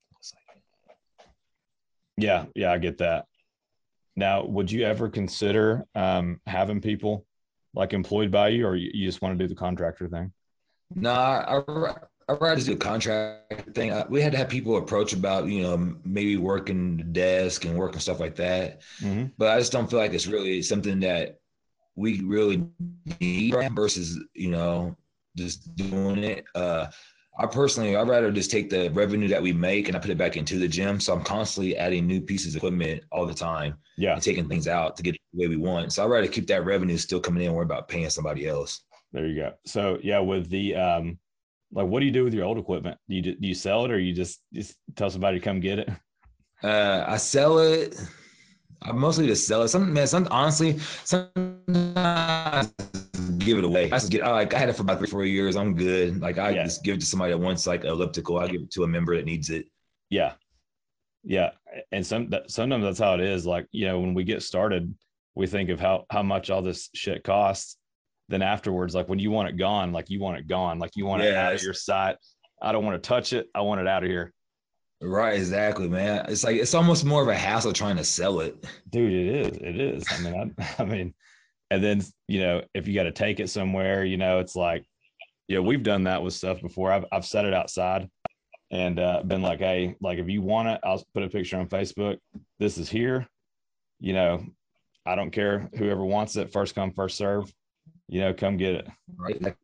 Yeah, yeah, I get that. Now, would you ever consider um, having people like employed by you, or you, you just want to do the contractor thing? No, I, I, I'd rather do a contract thing. I, we had to have people approach about, you know, maybe working the desk and working stuff like that. Mm-hmm. But I just don't feel like it's really something that we really need versus, you know, just doing it. Uh, I personally, I'd rather just take the revenue that we make and I put it back into the gym. So I'm constantly adding new pieces of equipment all the time. Yeah. And taking things out to get it the way we want. So I'd rather keep that revenue still coming in and worry about paying somebody else. There you go. So yeah, with the, um, like, what do you do with your old equipment? Do you, do you sell it, or you just, just tell somebody to come get it? Uh, I sell it. I mostly just sell it. Some man, some honestly, sometimes give it away. I just get I, like I had it for about three, four years. I'm good. Like I Yeah. just give it to somebody that wants like elliptical. I give it to a member that needs it. Yeah. Yeah. And some that sometimes that's how it is. Like, you know, when we get started, we think of how how much all this shit costs. Then afterwards, like when you want it gone, like you want it gone, like you want it out of your sight. I don't want to touch it. I want it out of here. Right, exactly, man. It's like it's almost more of a hassle trying to sell it. Dude, it is. It is. I mean, I, I mean, and then, you know, if you got to take it somewhere, you know, it's like, yeah, we've done that with stuff before. I've I've set it outside and uh, been like, hey, like if you want it, I'll put a picture on Facebook. This is here. You know, I don't care whoever wants it. First come, first serve. You know, come get it. Right.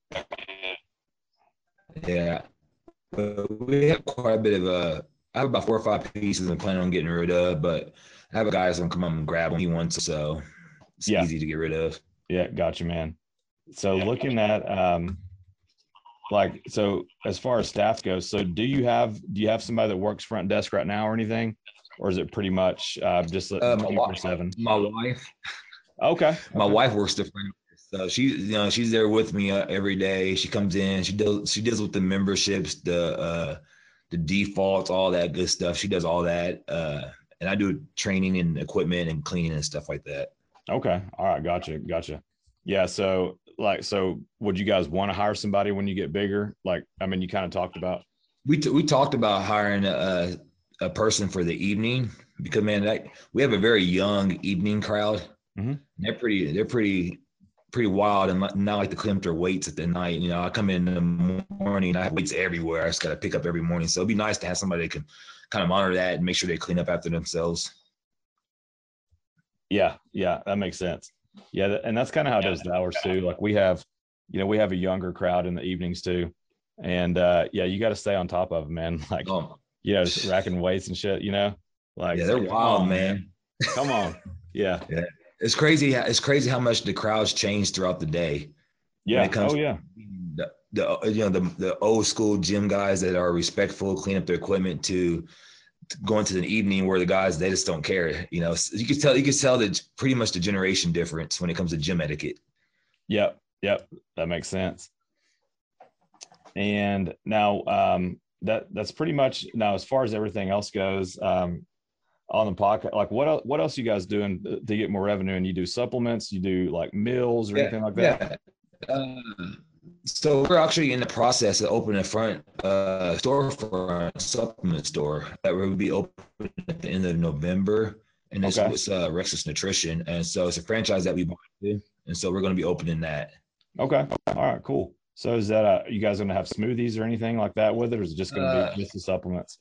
Yeah. But we have quite a bit of a. I have about four or five pieces I'm planning on getting rid of, but I have a guy that's gonna come up and grab them. He wants, so it's Yeah. easy to get rid of. Yeah, gotcha, man. So looking at um, like so as far as staff goes, so do you have do you have somebody that works front desk right now or anything, or is it pretty much uh, just Uh, twenty-four seven? My wife. Okay. My okay. wife works the front. So she, you know, she's there with me uh, every day. She comes in. She does. She deals with the memberships, the uh, the defaults, all that good stuff. She does all that, uh, and I do training and equipment and cleaning and stuff like that. Okay. All right. Gotcha. Gotcha. Yeah. So like, so would you guys want to hire somebody when you get bigger? Like, I mean, you kind of talked about. We t- we talked about hiring a a person for the evening because man, that, we have a very young evening crowd. Mm-hmm. They're pretty. They're pretty. pretty wild and not like to clean up their weights at the night. You know, I come in the morning, I have weights everywhere. I just got to pick up every morning. So it'd be nice to have somebody that can kind of monitor that and make sure they clean up after themselves. Yeah. Yeah. That makes sense. Yeah. And that's kind of how it does the hours too. Like we have, you know, we have a younger crowd in the evenings too. And uh, yeah, you got to stay on top of them, man. Like, Oh. you know, just racking weights and shit, you know, like, yeah, they're like, wild, on, man. man. Come on. Yeah. Yeah. It's crazy. It's crazy how much the crowds change throughout the day. Yeah. When it comes oh yeah. The, the you know the the old school gym guys that are respectful, clean up their equipment to, to going to the evening where the guys they just don't care. You know, you can tell you can tell that pretty much the generation difference when it comes to gym etiquette. Yep. Yep. That makes sense. And now um, that that's pretty much now as far as everything else goes. Um, on the podcast. Like what else, what else you guys doing to get more revenue? And you do supplements, you do like meals or yeah, anything like that? Yeah. Uh, so we're actually in the process of opening a front uh, store for a supplement store that will be open at the end of November. And this Okay. was uh, Rexus Nutrition. And so it's a franchise that we bought into. And so we're going to be opening that. Okay. All right, cool. So is that, uh, you guys going to have smoothies or anything like that with it? Or is it just going to Uh, be just the supplements?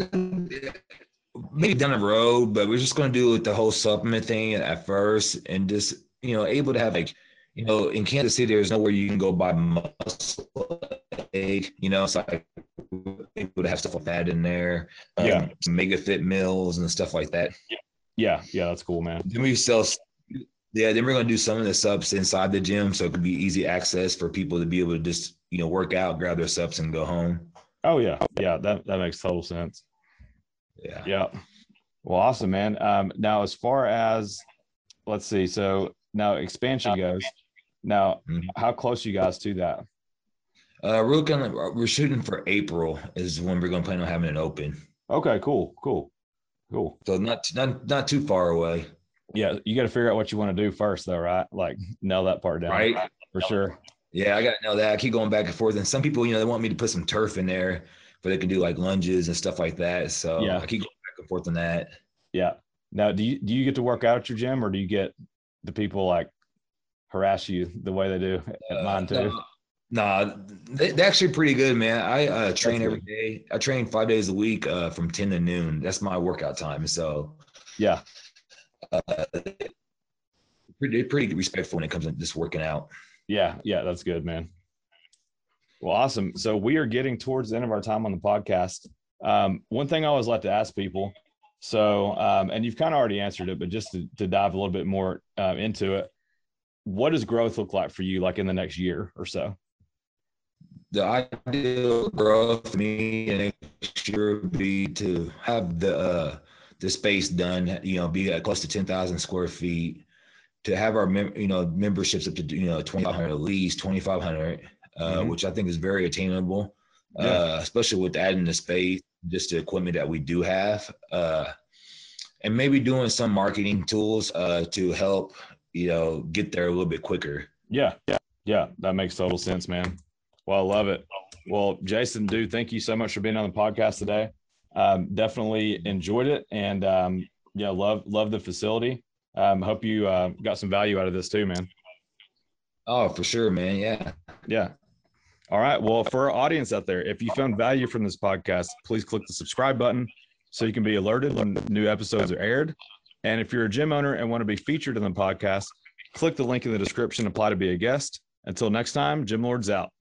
Maybe down the road, but we're just going to do the whole supplement thing at first and just, you know, able to have like, you know, in Kansas City, there's nowhere you can go buy muscle egg, you know, so like able to have stuff like that in there. Um, Yeah. some Mega Fit meals and stuff like that. Yeah. Yeah. That's cool, man. Then we sell, yeah, then we're going to do some of the subs inside the gym. So it could be easy access for people to be able to just, you know, work out, grab their subs and go home. Oh yeah. Yeah. That, that makes total sense. Yeah. Yeah. Well, awesome, man. Um, now as far as, let's see, so now expansion goes, now Mhm. how close are you guys to that? Uh, we're gonna, we're shooting for April is when we're going to plan on having it open. Okay, cool, cool, cool. So not, not, not too far away. Yeah. You got to figure out what you want to do first though, right? Like nail that part down. Right. For sure. Yeah, I got to know that. I keep going back and forth. And some people, you know, they want me to put some turf in there where they can do like lunges and stuff like that. So Yeah. I keep going back and forth on that. Yeah. Now, do you, do you get to work out at your gym or do you get the people like harass you the way they do at Uh, mine too? no, nah, they, they're actually pretty good, man. I uh, train That's every good. day. I train five days a week uh, from ten to noon. That's my workout time. So Yeah. uh, pretty, pretty respectful when it comes to just working out. Yeah. Yeah. That's good, man. Well, awesome. So we are getting towards the end of our time on the podcast. Um, one thing I always like to ask people, so, um, and you've kind of already answered it, but just to, to dive a little bit more uh, into it, what does growth look like for you, like in the next year or so? The ideal growth for me and next year would be to have the uh, the space done, you know, be at close to ten thousand square feet, to have our, mem- you know, memberships up to, you know, twenty-five hundred, at least twenty-five hundred, uh, Mhm. which I think is very attainable, Yeah. uh, especially with adding the space, just the equipment that we do have, uh, and maybe doing some marketing tools uh, to help, you know, get there a little bit quicker. Yeah. Yeah. Yeah. That makes total sense, man. Well, I love it. Well, Jason, dude, thank you so much for being on the podcast today. Um, definitely enjoyed it. And um, yeah, love, love the facility. Um, hope you uh, got some value out of this too, man. Oh, for sure, man. Yeah. Yeah. All right. Well, for our audience out there, if you found value from this podcast, please click the subscribe button so you can be alerted when new episodes are aired. And if you're a gym owner and want to be featured in the podcast, click the link in the description, apply to be a guest. Until next time, Gym Lords out.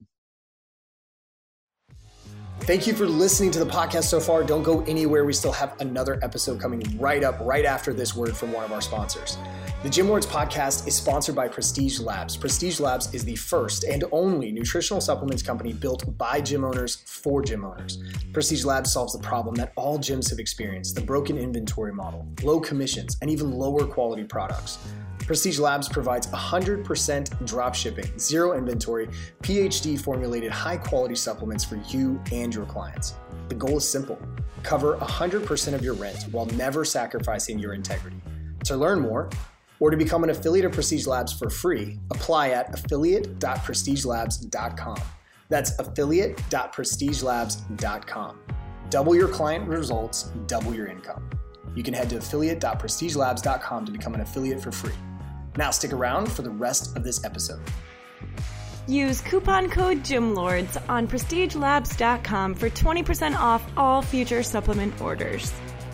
Thank you for listening to the podcast so far. Don't go anywhere. We still have another episode coming right up, right after this word from one of our sponsors. The Gym Lords podcast is sponsored by Prestige Labs. Prestige Labs is the first and only nutritional supplements company built by gym owners for gym owners. Prestige Labs solves the problem that all gyms have experienced: the broken inventory model, low commissions, and even lower quality products. Prestige Labs provides one hundred percent drop shipping, zero inventory, P H D formulated high quality supplements for you and your clients. The goal is simple: cover one hundred percent of your rent while never sacrificing your integrity. To learn more, or to become an affiliate of Prestige Labs for free, apply at affiliate dot prestige labs dot com. That's affiliate dot prestige labs dot com. Double your client results, double your income. You can head to affiliate dot prestige labs dot com to become an affiliate for free. Now stick around for the rest of this episode. Use coupon code GYMLORDS on prestige labs dot com for twenty percent off all future supplement orders.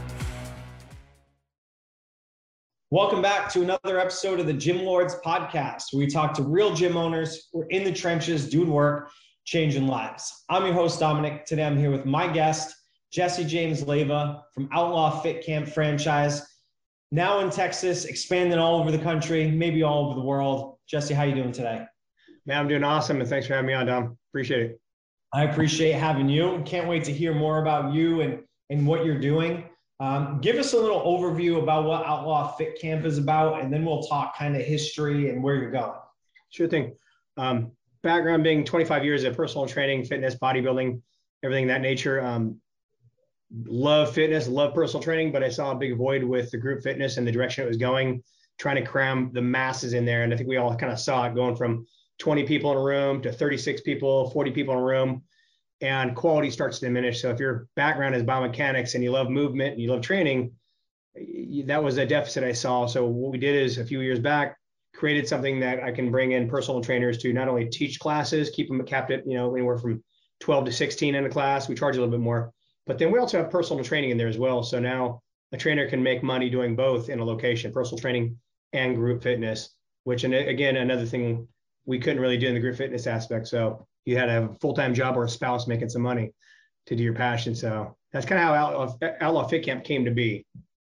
Welcome back to another episode of the Gym Lords podcast, where we talk to real gym owners who are in the trenches doing work, changing lives. I'm your host, Dominic. Today I'm here with my guest, Jesse James Leyva from Outlaw Fit Camp franchise, now in Texas, expanding all over the country, maybe all over the world. Jesse, how you doing today? Man, I'm doing awesome, and thanks for having me on, Dom. Appreciate it. I appreciate having you. Can't wait to hear more about you and, and what you're doing. Um, give us a little overview about what Outlaw Fit Camp is about, and then we'll talk kind of history and where you're going. Sure thing. Um, background being twenty-five years of personal training, fitness, bodybuilding, everything of that nature. Um, love fitness, love personal training, but I saw a big void with the group fitness and the direction it was going, trying to cram the masses in there. And I think we all kind of saw it going from twenty people in a room to thirty-six people, forty people in a room, and quality starts to diminish. So if your background is biomechanics and you love movement and you love training, that was a deficit I saw. So what we did is a few years back, created something that I can bring in personal trainers to not only teach classes, keep them capped at, you know, anywhere from twelve to sixteen in a class. We charge a little bit more, but then we also have personal training in there as well. So now a trainer can make money doing both in a location, personal training and group fitness, which, and again, another thing we couldn't really do in the group fitness aspect. So you had to have a full-time job or a spouse making some money to do your passion. So that's kind of how Outlaw, Outlaw Fit Camp came to be.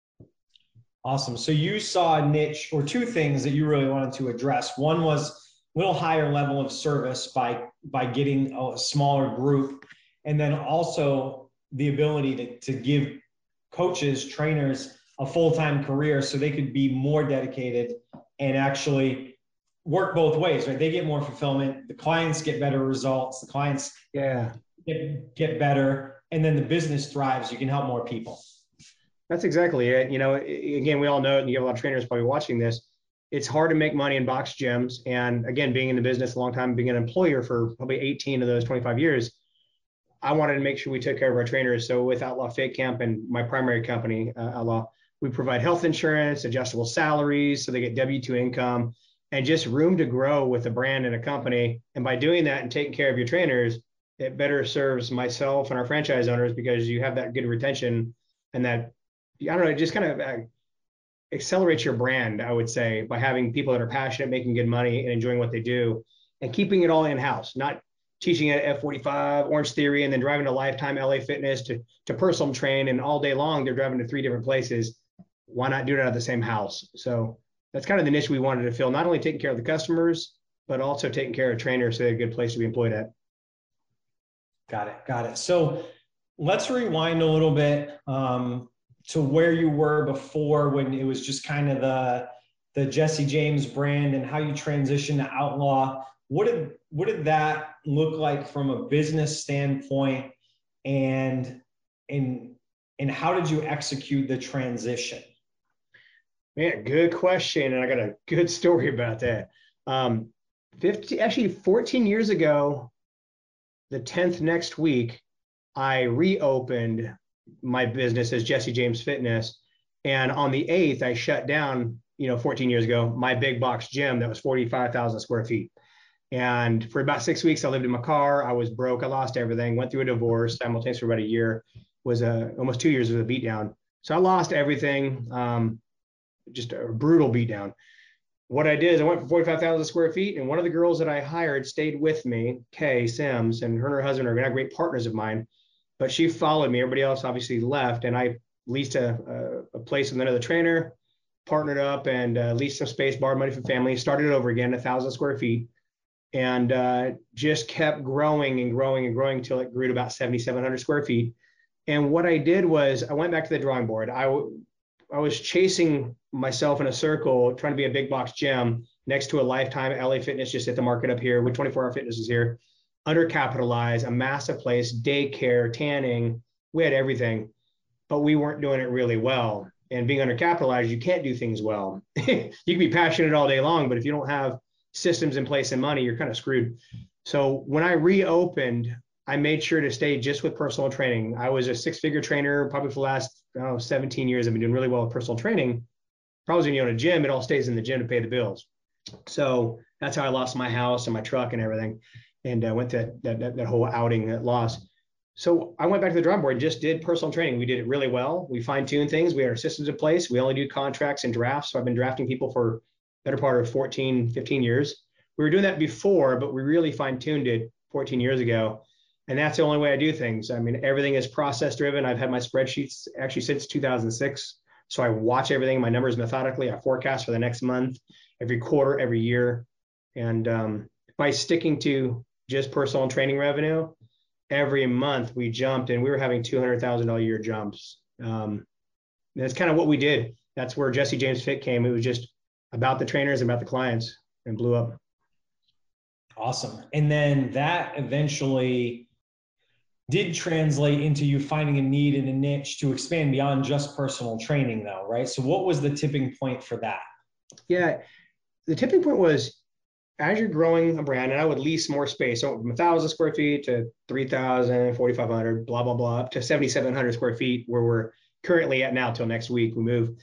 Awesome. So you saw a niche or two things that you really wanted to address. One was a little higher level of service by, by getting a smaller group. And then also the ability to, to give coaches, trainers a full-time career so they could be more dedicated and actually work both ways, right? They get more fulfillment. The clients get better results. The clients yeah get, get better. And then the business thrives. You can help more people. That's exactly it. You know, again, we all know it, and you have a lot of trainers probably watching this. It's hard to make money in box gyms. And again, being in the business a long time, being an employer for probably eighteen of those twenty-five years, I wanted to make sure we took care of our trainers. So with Outlaw Fit Camp and my primary company, uh, Outlaw, we provide health insurance, adjustable salaries, so they get W two income, and just room to grow with a brand and a company. And by doing that and taking care of your trainers, it better serves myself and our franchise owners because you have that good retention and that, I don't know, it just kind of uh, accelerates your brand, I would say, by having people that are passionate, making good money and enjoying what they do and keeping it all in-house, not teaching at F forty-five, Orange Theory, and then driving to Lifetime, L A Fitness to, to personal train. And all day long, they're driving to three different places. Why not do it out of the same house? So that's kind of the niche we wanted to fill, not only taking care of the customers, but also taking care of trainers so they're a good place to be employed at. Got it. Got it. So let's rewind a little bit um, to where you were before, when it was just kind of the, the Jesse James brand and how you transitioned to Outlaw. What did, what did that look like from a business standpoint, and, and, and how did you execute the transition? Man, good question. And I got a good story about that. Um, fifty, actually fourteen years ago, the tenth next week, I reopened my business as Jesse James Fitness. And on the eighth, I shut down, you know, fourteen years ago, my big box gym that was forty-five thousand square feet. And for about six weeks, I lived in my car. I was broke. I lost everything, went through a divorce simultaneously for about a year, was a, almost two years of a beatdown. So I lost everything, um, just a brutal beatdown. What I did is I went for forty-five thousand square feet, and one of the girls that I hired stayed with me, Kay Sims, and her and her husband are not great partners of mine, but she followed me. Everybody else obviously left, and I leased a, a, a place with another trainer, partnered up, and uh, leased some space, borrowed money from family, started it over again, a thousand square feet, and uh, just kept growing and growing and growing until it grew to about seventy-seven hundred square feet. And what I did was I went back to the drawing board. I, I was chasing myself in a circle, trying to be a big box gym next to a Lifetime, L A Fitness, just hit the market up here with twenty-four hour fitness is here, undercapitalized, a massive place, daycare, tanning. We had everything, but we weren't doing it really well. And being undercapitalized, you can't do things well. You can be passionate all day long, but if you don't have systems in place and money, you're kind of screwed. So when I reopened, I made sure to stay just with personal training. I was a six-figure trainer probably for the last oh, seventeen years. I've been doing really well with personal training. Probably when you own a gym, it all stays in the gym to pay the bills. So that's how I lost my house and my truck and everything, and uh, went to that, that, that whole outing, that loss. So I went back to the drawing board and just did personal training. We did it really well. We fine-tuned things. We had our systems in place. We only do contracts and drafts. So I've been drafting people for better part of fourteen, fifteen years. We were doing that before, but we really fine-tuned it fourteen years ago. And that's the only way I do things. I mean, everything is process driven. I've had my spreadsheets actually since two thousand six. So I watch everything, my numbers methodically. I forecast for the next month, every quarter, every year. And um, by sticking to just personal training revenue, every month we jumped, and we were having two hundred thousand dollars a year jumps. Um, that's kind of what we did. That's where Jesse James Fit came. It was just about the trainers and about the clients, and blew up. Awesome. And then that eventually did translate into you finding a need and a niche to expand beyond just personal training though, right? So what was the tipping point for that? Yeah, the tipping point was as you're growing a brand, and I would lease more space. So from one thousand square feet to three thousand, forty-five hundred, blah, blah, blah, up to seventy-seven hundred square feet where we're currently at now till next week we move.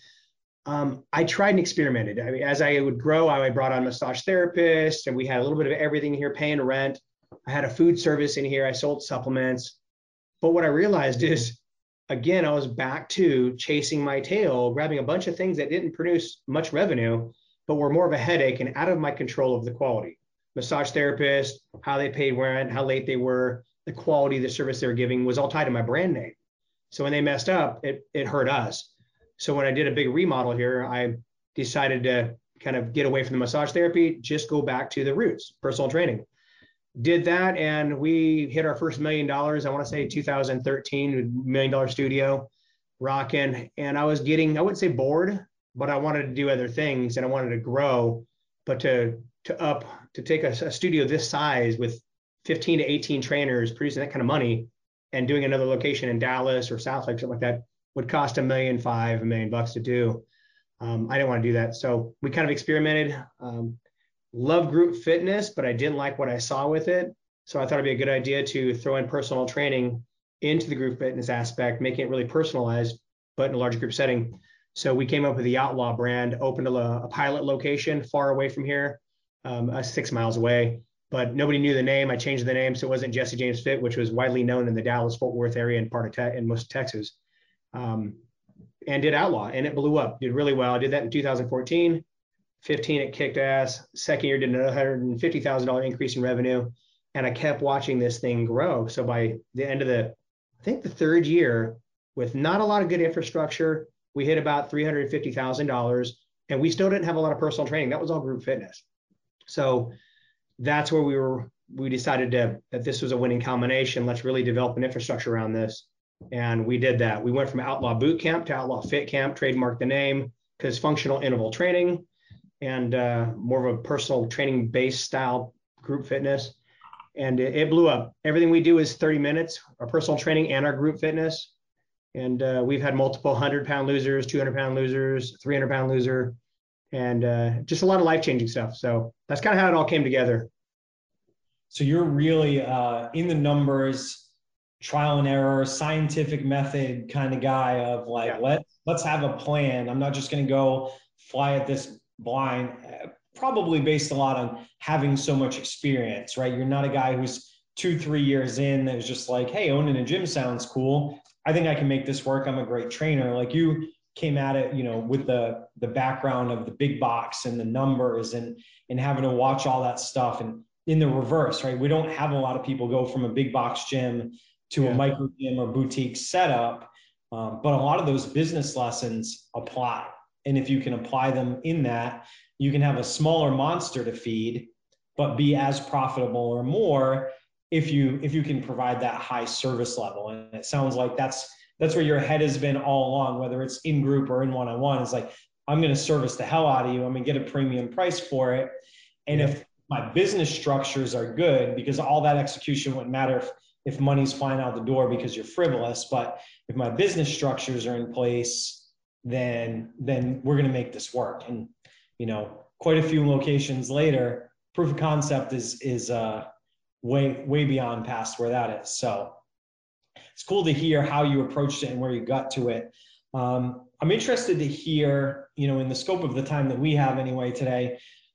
Um, I tried and experimented. I mean, as I would grow, I brought on massage therapists, and we had a little bit of everything here, paying rent. I had a food service in here. I sold supplements. But what I realized is, again, I was back to chasing my tail, grabbing a bunch of things that didn't produce much revenue, but were more of a headache and out of my control of the quality. Massage therapists, how they paid rent, how late they were, the quality of the service they were giving was all tied to my brand name. So when they messed up, it, it hurt us. So when I did a big remodel here, I decided to kind of get away from the massage therapy, just go back to the roots, personal training. Did that, and we hit our first million dollars, I want to say two thousand thirteen, million dollar studio, rocking. And I was getting, I wouldn't say bored, but I wanted to do other things and I wanted to grow. But to to up, to take a, a studio this size with fifteen to eighteen trainers producing that kind of money and doing another location in Dallas or South Lake, something like that, would cost a million five, a million bucks to do. Um, I didn't want to do that. So we kind of experimented. Um, love group fitness, but I didn't like what I saw with it. So I thought it'd be a good idea to throw in personal training into the group fitness aspect, making it really personalized, but in a large group setting. So we came up with the Outlaw brand, opened a, a pilot location far away from here, um, uh, six miles away, but nobody knew the name. I changed the name. So it wasn't Jesse James Fit, which was widely known in the Dallas Fort Worth area and part of te- in most of Texas. Um, and did Outlaw, and it blew up, did really well. I did that in two thousand fourteen, fifteen, it kicked ass. Second year, did another one hundred fifty thousand dollars increase in revenue. And I kept watching this thing grow. So by the end of the, I think the third year, with not a lot of good infrastructure, we hit about three hundred fifty thousand dollars, and we still didn't have a lot of personal training. That was all group fitness. So that's where we were, we decided to, that this was a winning combination. Let's really develop an infrastructure around this. And we did that. We went from Outlaw Boot Camp to Outlaw Fit Camp, trademarked the name because functional interval training and uh, more of a personal training based style group fitness. And it, it blew up. Everything we do is thirty minutes, our personal training and our group fitness. And uh, we've had multiple one hundred pound losers, two hundred pound losers, three hundred pound loser, and uh, just a lot of life-changing stuff. So that's kind of how it all came together. So you're really uh, in the numbers, trial and error, scientific method kind of guy of like, yeah. let, let's have a plan. I'm not just going to go fly at this blind, probably based a lot on having so much experience, right? You're not a guy who's two, three years in that was just like, hey, owning a gym sounds cool. I think I can make this work. I'm a great trainer. Like you came at it, you know, with the, the background of the big box and the numbers and, and having to watch all that stuff. And in the reverse, right? We don't have a lot of people go from a big box gym to yeah. a micro gym or boutique setup. Um, but a lot of those business lessons apply. And if you can apply them in that, you can have a smaller monster to feed, but be as profitable or more if you if you can provide that high service level. And it sounds like that's that's where your head has been all along, whether it's in group or in one-on-one. It's like, I'm going to service the hell out of you. I'm going to get a premium price for it. And yeah. if my business structures are good, because all that execution wouldn't matter if if money's flying out the door because you're frivolous. But if my business structures are in place, then, then we're going to make this work. And, you know, quite a few locations later, proof of concept is, is uh, way, way beyond past where that is. So it's cool to hear how you approached it and where you got to it. Um, I'm interested to hear, you know, in the scope of the time that we have anyway today,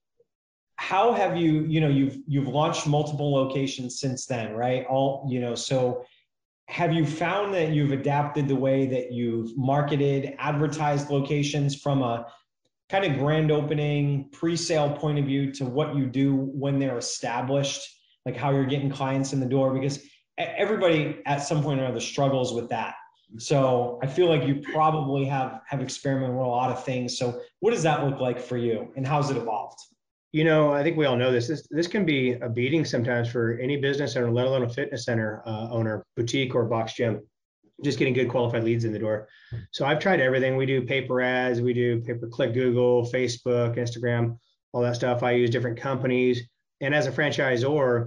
how have you, you know, you've, you've launched multiple locations since then, right? All, you know, so have you found that you've adapted the way that you've marketed, advertised locations from a kind of grand opening pre-sale point of view to what you do when they're established, like how you're getting clients in the door? Because everybody at some point or other struggles with that. So I feel like you probably have, have experimented with a lot of things. So what does that look like for you and how's it evolved? You know, I think we all know this. This, this can be a beating sometimes for any business owner, let alone a fitness center uh, owner, boutique or box gym, just getting good qualified leads in the door. So I've tried everything. We do paper ads, we do pay-per-click Google, Facebook, Instagram, all that stuff. I use different companies. And as a franchisor,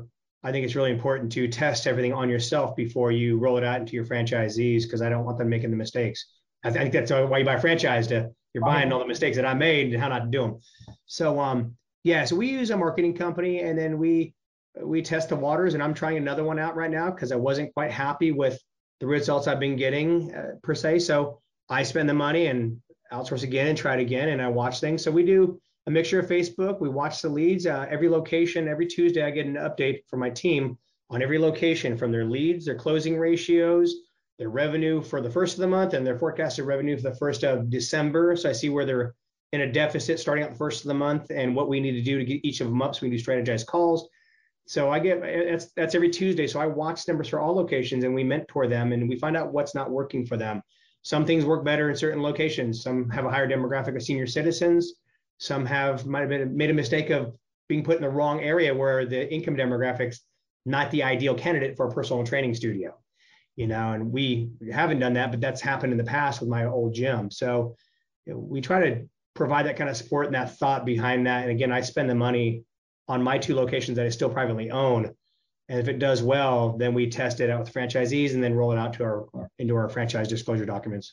I think it's really important to test everything on yourself before you roll it out into your franchisees, because I don't want them making the mistakes. I think that's why you buy a franchise, to you're buying all the mistakes that I made and how not to do them. So um, yeah, so we use a marketing company, and then we we test the waters, and I'm trying another one out right now because I wasn't quite happy with the results I've been getting uh, per se. So I spend the money and outsource again and try it again, and I watch things. So we do a mixture of Facebook. We watch the leads. Uh, every location, every Tuesday, I get an update from my team on every location, from their leads, their closing ratios, their revenue for the first of the month, and their forecasted revenue for the first of December. So I see where they're in a deficit starting out the first of the month and what we need to do to get each of them up. So we do strategized calls. So I get, that's, that's every Tuesday. So I watch numbers for all locations, and we mentor them, and we find out what's not working for them. Some things work better in certain locations. Some have a higher demographic of senior citizens. Some have might have been made a mistake of being put in the wrong area where the income demographics not the ideal candidate for a personal training studio, you know. And we haven't done that, but that's happened in the past with my old gym. So you know, we try to provide that kind of support and that thought behind that. And again, I spend the money on my two locations that I still privately own. And if it does well, then we test it out with franchisees and then roll it out to our into our franchise disclosure documents.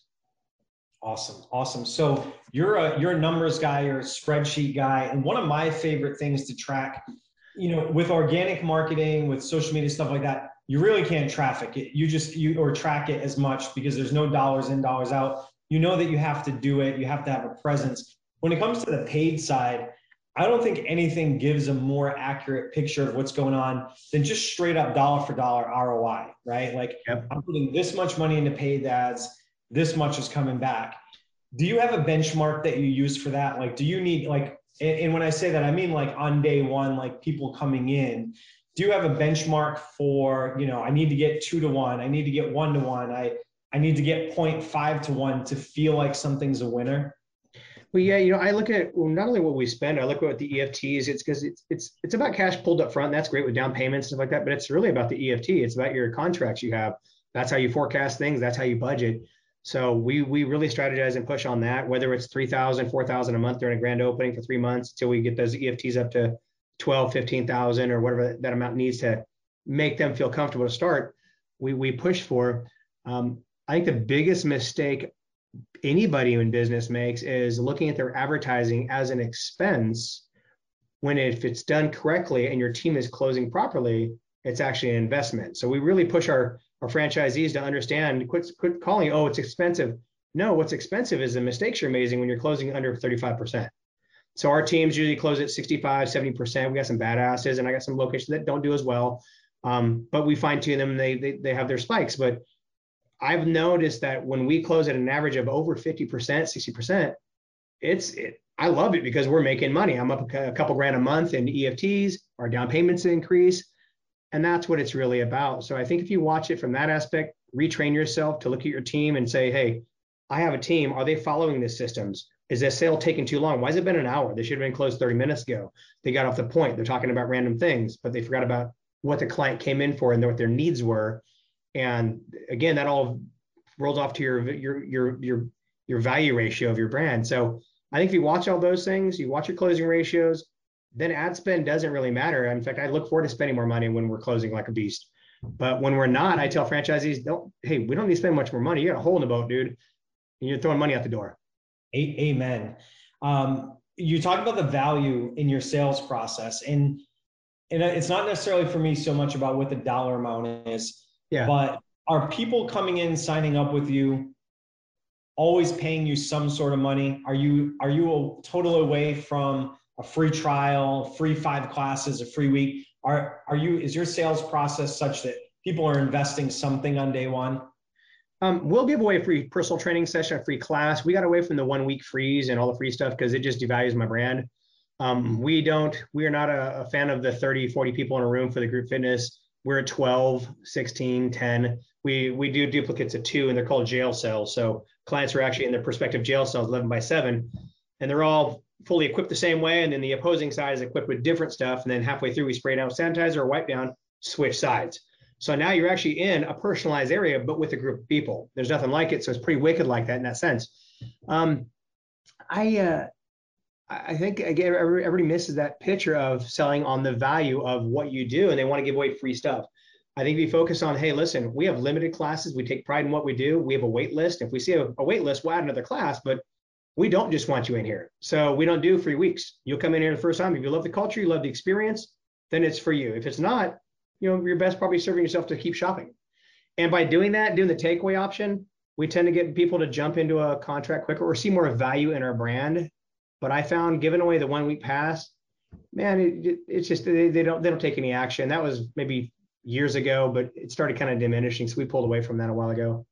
Awesome. Awesome. So you're a, you're a numbers guy, you're a spreadsheet guy. And one of my favorite things to track, you know, with organic marketing, with social media, stuff like that, you really can't traffic it. You just, you, or track it as much, because there's no dollars in, dollars out. You know that you have to do it. You have to have a presence. When it comes to the paid side, I don't think anything gives a more accurate picture of what's going on than just straight up dollar for dollar R O I, right? Like, yep. I'm putting this much money into paid ads, this much is coming back. Do you have a benchmark that you use for that? Like, do you need like, and, and when I say that, I mean like on day one, like people coming in, do you have a benchmark for, you know, I need to get two to one, I need to get one to one, I, I need to get zero point five to one to feel like something's a winner? Well, yeah, you know, I look at not only what we spend, I look at the E F Ts. It's because it's it's it's about cash pulled up front. That's great with down payments, stuff like that. But it's really about the E F T. It's about your contracts you have. That's how you forecast things. That's how you budget. So we we really strategize and push on that. Whether it's three thousand, four thousand a month during a grand opening for three months until we get those E F Ts up to twelve, fifteen thousand or whatever that amount needs to make them feel comfortable to start. We we push for. Um, I think the biggest mistake anybody in business makes is looking at their advertising as an expense, when if it's done correctly and your team is closing properly, it's actually an investment. So we really push our, our franchisees to understand, quit, quit calling, oh, it's expensive. No, what's expensive is the mistakes you're making when you're closing under thirty-five percent. So our teams usually close at sixty-five, seventy percent. We got some badasses, and I got some locations that don't do as well. Um, but we fine tune them, and they, they, they have their spikes. But I've noticed that when we close at an average of over fifty percent, sixty percent, it's, it, I love it because we're making money. I'm up a couple grand a month in E F Ts, our down payments increase, and that's what it's really about. So I think if you watch it from that aspect, retrain yourself to look at your team and say, hey, I have a team. Are they following the systems? Is that sale taking too long? Why has it been an hour? They should have been closed thirty minutes ago. They got off the point. They're talking about random things, but they forgot about what the client came in for and what their needs were. And again, that all rolls off to your, your, your, your, your value ratio of your brand. So I think if you watch all those things, you watch your closing ratios, then ad spend doesn't really matter. In fact, I look forward to spending more money when we're closing like a beast. But when we're not, I tell franchisees, don't, hey, we don't need to spend much more money. You got a hole in the boat, dude. And you're throwing money out the door. Amen. Um, you talk about the value in your sales process, and, and it's not necessarily for me so much about what the dollar amount is. Yeah. But are people coming in, signing up with you, always paying you some sort of money? Are you are you a total away from a free trial, free five classes, a free week? Are are you is your sales process such that people are investing something on day one? Um, we'll give away a free personal training session, a free class. We got away from the one week freeze and all the free stuff because it just devalues my brand. Um, we don't, we are not a, a fan of the thirty, forty people in a room for the group fitness. We're at twelve, sixteen, ten. We we do duplicates of two, and they're called jail cells. So clients are actually in their prospective jail cells, eleven by seven, and they're all fully equipped the same way. And then the opposing side is equipped with different stuff. And then halfway through, we spray down sanitizer or wipe down, switch sides. So now you're actually in a personalized area, but with a group of people. There's nothing like it. So it's pretty wicked like that in that sense. Um, I, uh, I think again, everybody misses that picture of selling on the value of what you do, and they want to give away free stuff. I think if you focus on, hey, listen, we have limited classes. We take pride in what we do. We have a wait list. If we see a, a wait list, we'll add another class, but we don't just want you in here. So we don't do free weeks. You'll come in here the first time. If you love the culture, you love the experience, then it's for you. If it's not, you know, you're best probably serving yourself to keep shopping. And by doing that, doing the takeaway option, we tend to get people to jump into a contract quicker or see more value in our brand. But I found giving away the one week pass, man, it, it's just, they, they don't, they don't take any action. That was maybe years ago, but it started kind of diminishing. So we pulled away from that a while ago.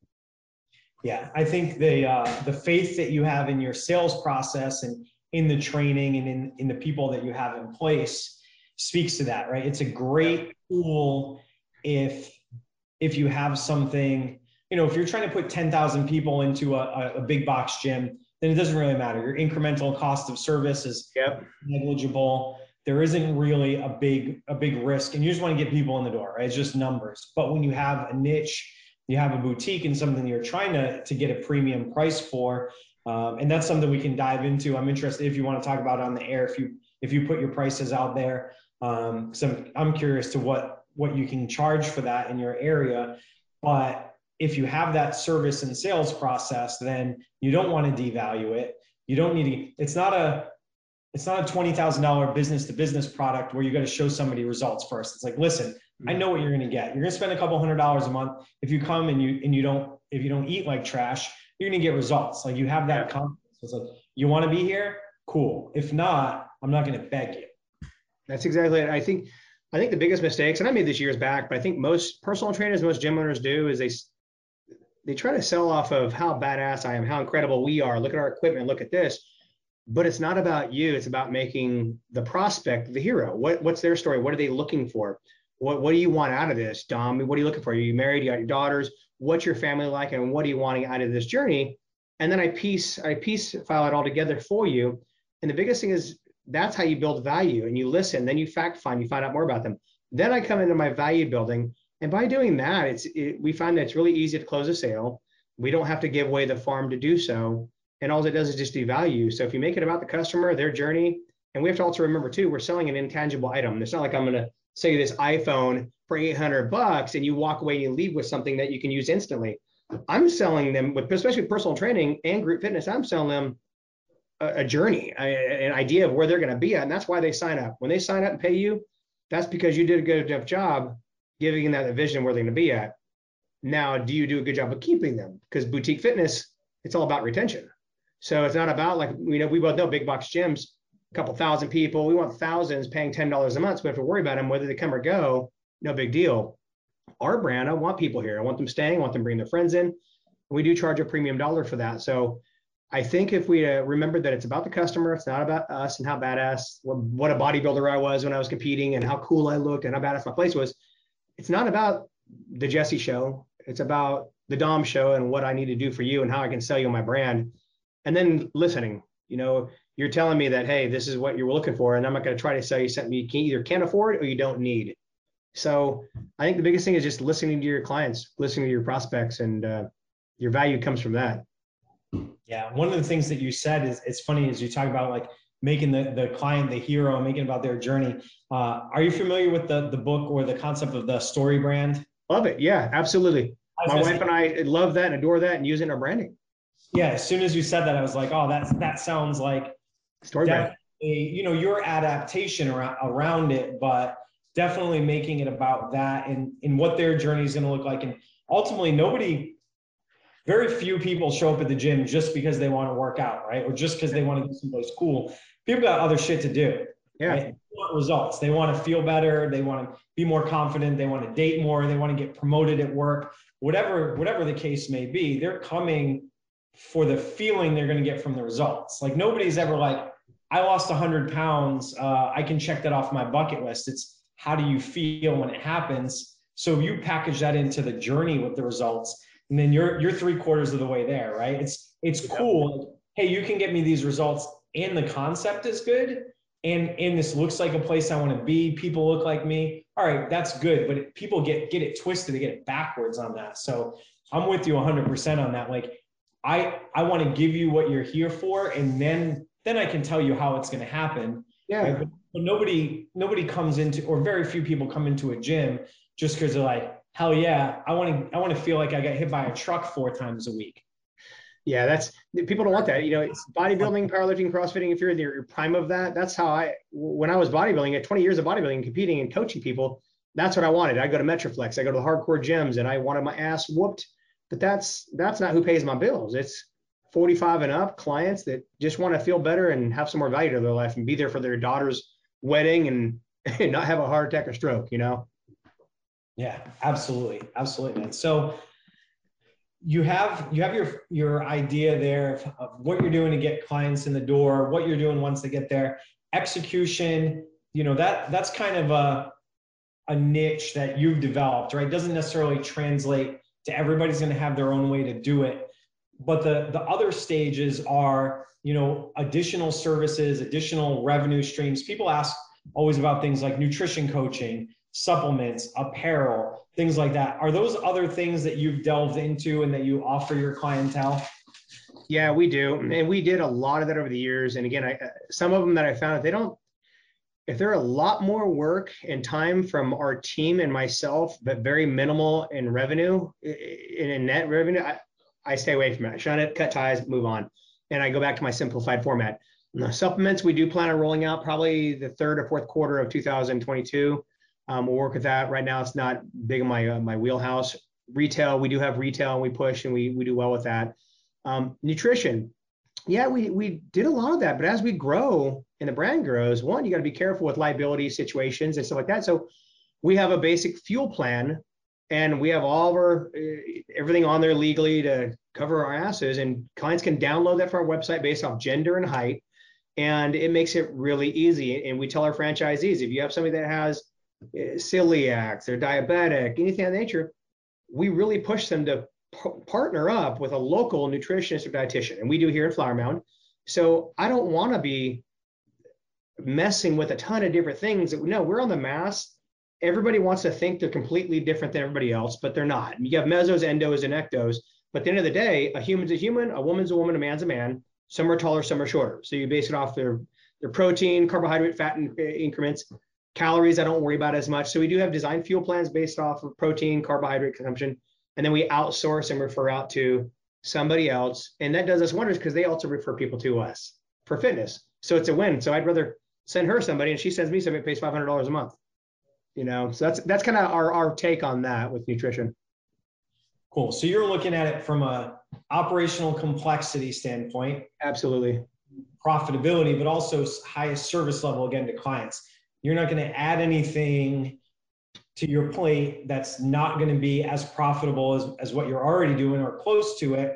Yeah, I think the uh, the faith that you have in your sales process and in the training and in, in the people that you have in place speaks to that, right? It's a great tool if if you have something, you know, if you're trying to put ten thousand people into a, a big box gym, then it doesn't really matter. Your incremental cost of service is yep. negligible. There isn't really a big a big risk, and you just want to get people in the door, right? It's just numbers. But when you have a niche, you have a boutique and something you're trying to, to get a premium price for, um, and that's something we can dive into. I'm interested if you want to talk about it on the air, if you if you put your prices out there, um, because I'm, I'm curious to what, what you can charge for that in your area. But if you have that service and sales process, then you don't want to devalue it. You don't need to, it's not a, it's not a twenty thousand dollars business to business product where you got to show somebody results first. It's like, listen, I know what you're going to get. You're going to spend a couple hundred dollars a month. If you come and you, and you don't, if you don't eat like trash, you're going to get results. Like you have that yeah. confidence. It's like, you want to be here? Cool. If not, I'm not going to beg you. That's exactly it. I think, I think the biggest mistakes, and I made this years back, but I think most personal trainers, most gym owners do is they, they try to sell off of how badass I am, how incredible we are. Look at our equipment. Look at this. But it's not about you. It's about making the prospect the hero. What, what's their story? What are they looking for? What, what do you want out of this, Dom? What are you looking for? Are you married? You got your daughters? What's your family like? And what are you wanting out of this journey? And then I piece, I piece file it all together for you. And the biggest thing is that's how you build value, and you listen, then you fact find, you find out more about them. Then I come into my value building. And by doing that, it's, it, we find that it's really easy to close a sale. We don't have to give away the farm to do so. And all it does is just devalue. So if you make it about the customer, their journey, and we have to also remember too, we're selling an intangible item. It's not like I'm going to sell you this iPhone for eight hundred bucks and you walk away and you leave with something that you can use instantly. I'm selling them with, especially with personal training and group fitness, I'm selling them a, a journey, a, an idea of where they're going to be at. And that's why they sign up. When they sign up and pay you, that's because you did a good enough job giving them that vision of where they're going to be at. Now, do you do a good job of keeping them? Because boutique fitness, it's all about retention. So it's not about, like, we know, we both know big box gyms, a couple thousand people, we want thousands paying ten dollars a month. So we have to worry about them, whether they come or go, no big deal. Our brand, I want people here. I want them staying. I want them bringing their friends in. We do charge a premium dollar for that. So I think if we uh, remember that it's about the customer, it's not about us and how badass, what, what a bodybuilder I was when I was competing and how cool I looked and how badass my place was. It's not about the Jesse show. It's about the Dom show and what I need to do for you and how I can sell you my brand. And then listening, you know, you're telling me that, hey, this is what you're looking for. And I'm not going to try to sell you something you can either can't afford or you don't need. So I think the biggest thing is just listening to your clients, listening to your prospects, and uh, your value comes from that. Yeah. One of the things that you said is, it's funny, as you talk about like making the, the client the hero and making about their journey. Uh, are you familiar with the, the book or the concept of the story brand? Love it. Yeah, absolutely. My wife and I love that and adore that and use it in our branding. Yeah. As soon as you said that, I was like, oh, that's, that sounds like story brand. You know, your adaptation around, around it, but definitely making it about that and, and what their journey is going to look like. And ultimately, nobody, very few people show up at the gym just because they want to work out, right? Or just because they want to do someplace cool. People got other shit to do. Yeah. Right? They want results. They want to feel better. They want to be more confident. They want to date more. They want to get promoted at work. Whatever, whatever the case may be, they're coming for the feeling they're going to get from the results. Like nobody's ever like, I lost one hundred pounds. Uh, I can check that off my bucket list. It's how do you feel when it happens? So you package that into the journey with the results, and then you're you're three quarters of the way there, right? It's it's cool. Hey, you can get me these results, and the concept is good, and and this looks like a place I want to be. People look like me. All right, that's good. But it, people get get it twisted. They get it backwards on that. So I'm with you one hundred percent on that. Like I I want to give you what you're here for, and then then I can tell you how it's going to happen. Yeah. Right? But, but nobody, nobody comes into, or very few people come into a gym just because they're like, hell yeah, I want to, I want to feel like I got hit by a truck four times a week. Yeah, that's, people don't want that. You know, it's bodybuilding, powerlifting, CrossFitting. If you're in your prime of that, that's how I, when I was bodybuilding, at twenty years of bodybuilding, competing and coaching people, that's what I wanted. I go to Metroflex, I go to the hardcore gyms, and I wanted my ass whooped. But that's that's not who pays my bills. It's forty-five and up clients that just want to feel better and have some more value to their life and be there for their daughter's wedding and, and not have a heart attack or stroke, you know? Yeah, absolutely. Absolutely, man. So you have, you have your, your idea there of, of what you're doing to get clients in the door, what you're doing once they get there, execution, you know, that that's kind of a, a niche that you've developed, right? Doesn't necessarily translate to everybody's going to have their own way to do it. But the, the other stages are, you know, additional services, additional revenue streams. People ask always about things like nutrition coaching, supplements, apparel, things like that. Are those other things that you've delved into and that you offer your clientele? Yeah, we do. And we did a lot of that over the years. And again, I, some of them that I found, they don't, if they're a lot more work and time from our team and myself, but very minimal in revenue, in, in net revenue, I, I stay away from it. I shun it, cut ties, move on. And I go back to my simplified format. The supplements, we do plan on rolling out probably the third or fourth quarter of two thousand twenty-two. Um, we'll work with that. Right now, it's not big in my, uh, my wheelhouse. Retail, we do have retail and we push and we, we do well with that. Um, nutrition. Yeah, we, we did a lot of that, but as we grow and the brand grows, one, you got to be careful with liability situations and stuff like that. So we have a basic fuel plan and we have all of our, uh, everything on there legally to cover our asses, and clients can download that from our website based off gender and height. And it makes it really easy. And we tell our franchisees, if you have somebody that has uh, celiac, they're diabetic, anything of that nature, we really push them to partner up with a local nutritionist or dietitian, and we do here in Flower Mound. So I don't want to be messing with a ton of different things. No, we're on the mass. Everybody wants to think they're completely different than everybody else, but they're not. You have mesos, endos, and ectos. But at the end of the day, a human's a human, a woman's a woman, a man's a man. Some are taller, some are shorter. So you base it off their, their protein, carbohydrate, fat in, increments. Calories, I don't worry about as much. So we do have design fuel plans based off of protein, carbohydrate consumption. And then we outsource and refer out to somebody else. And that does us wonders because they also refer people to us for fitness. So it's a win. So I'd rather send her somebody and she sends me somebody that pays five hundred dollars a month. You know, so that's that's kind of our, our take on that with nutrition. Cool. So you're looking at it from a operational complexity standpoint. Absolutely. Profitability, but also highest service level, again, to clients. You're not going to add anything to your plate that's not going to be as profitable as, as what you're already doing or close to it.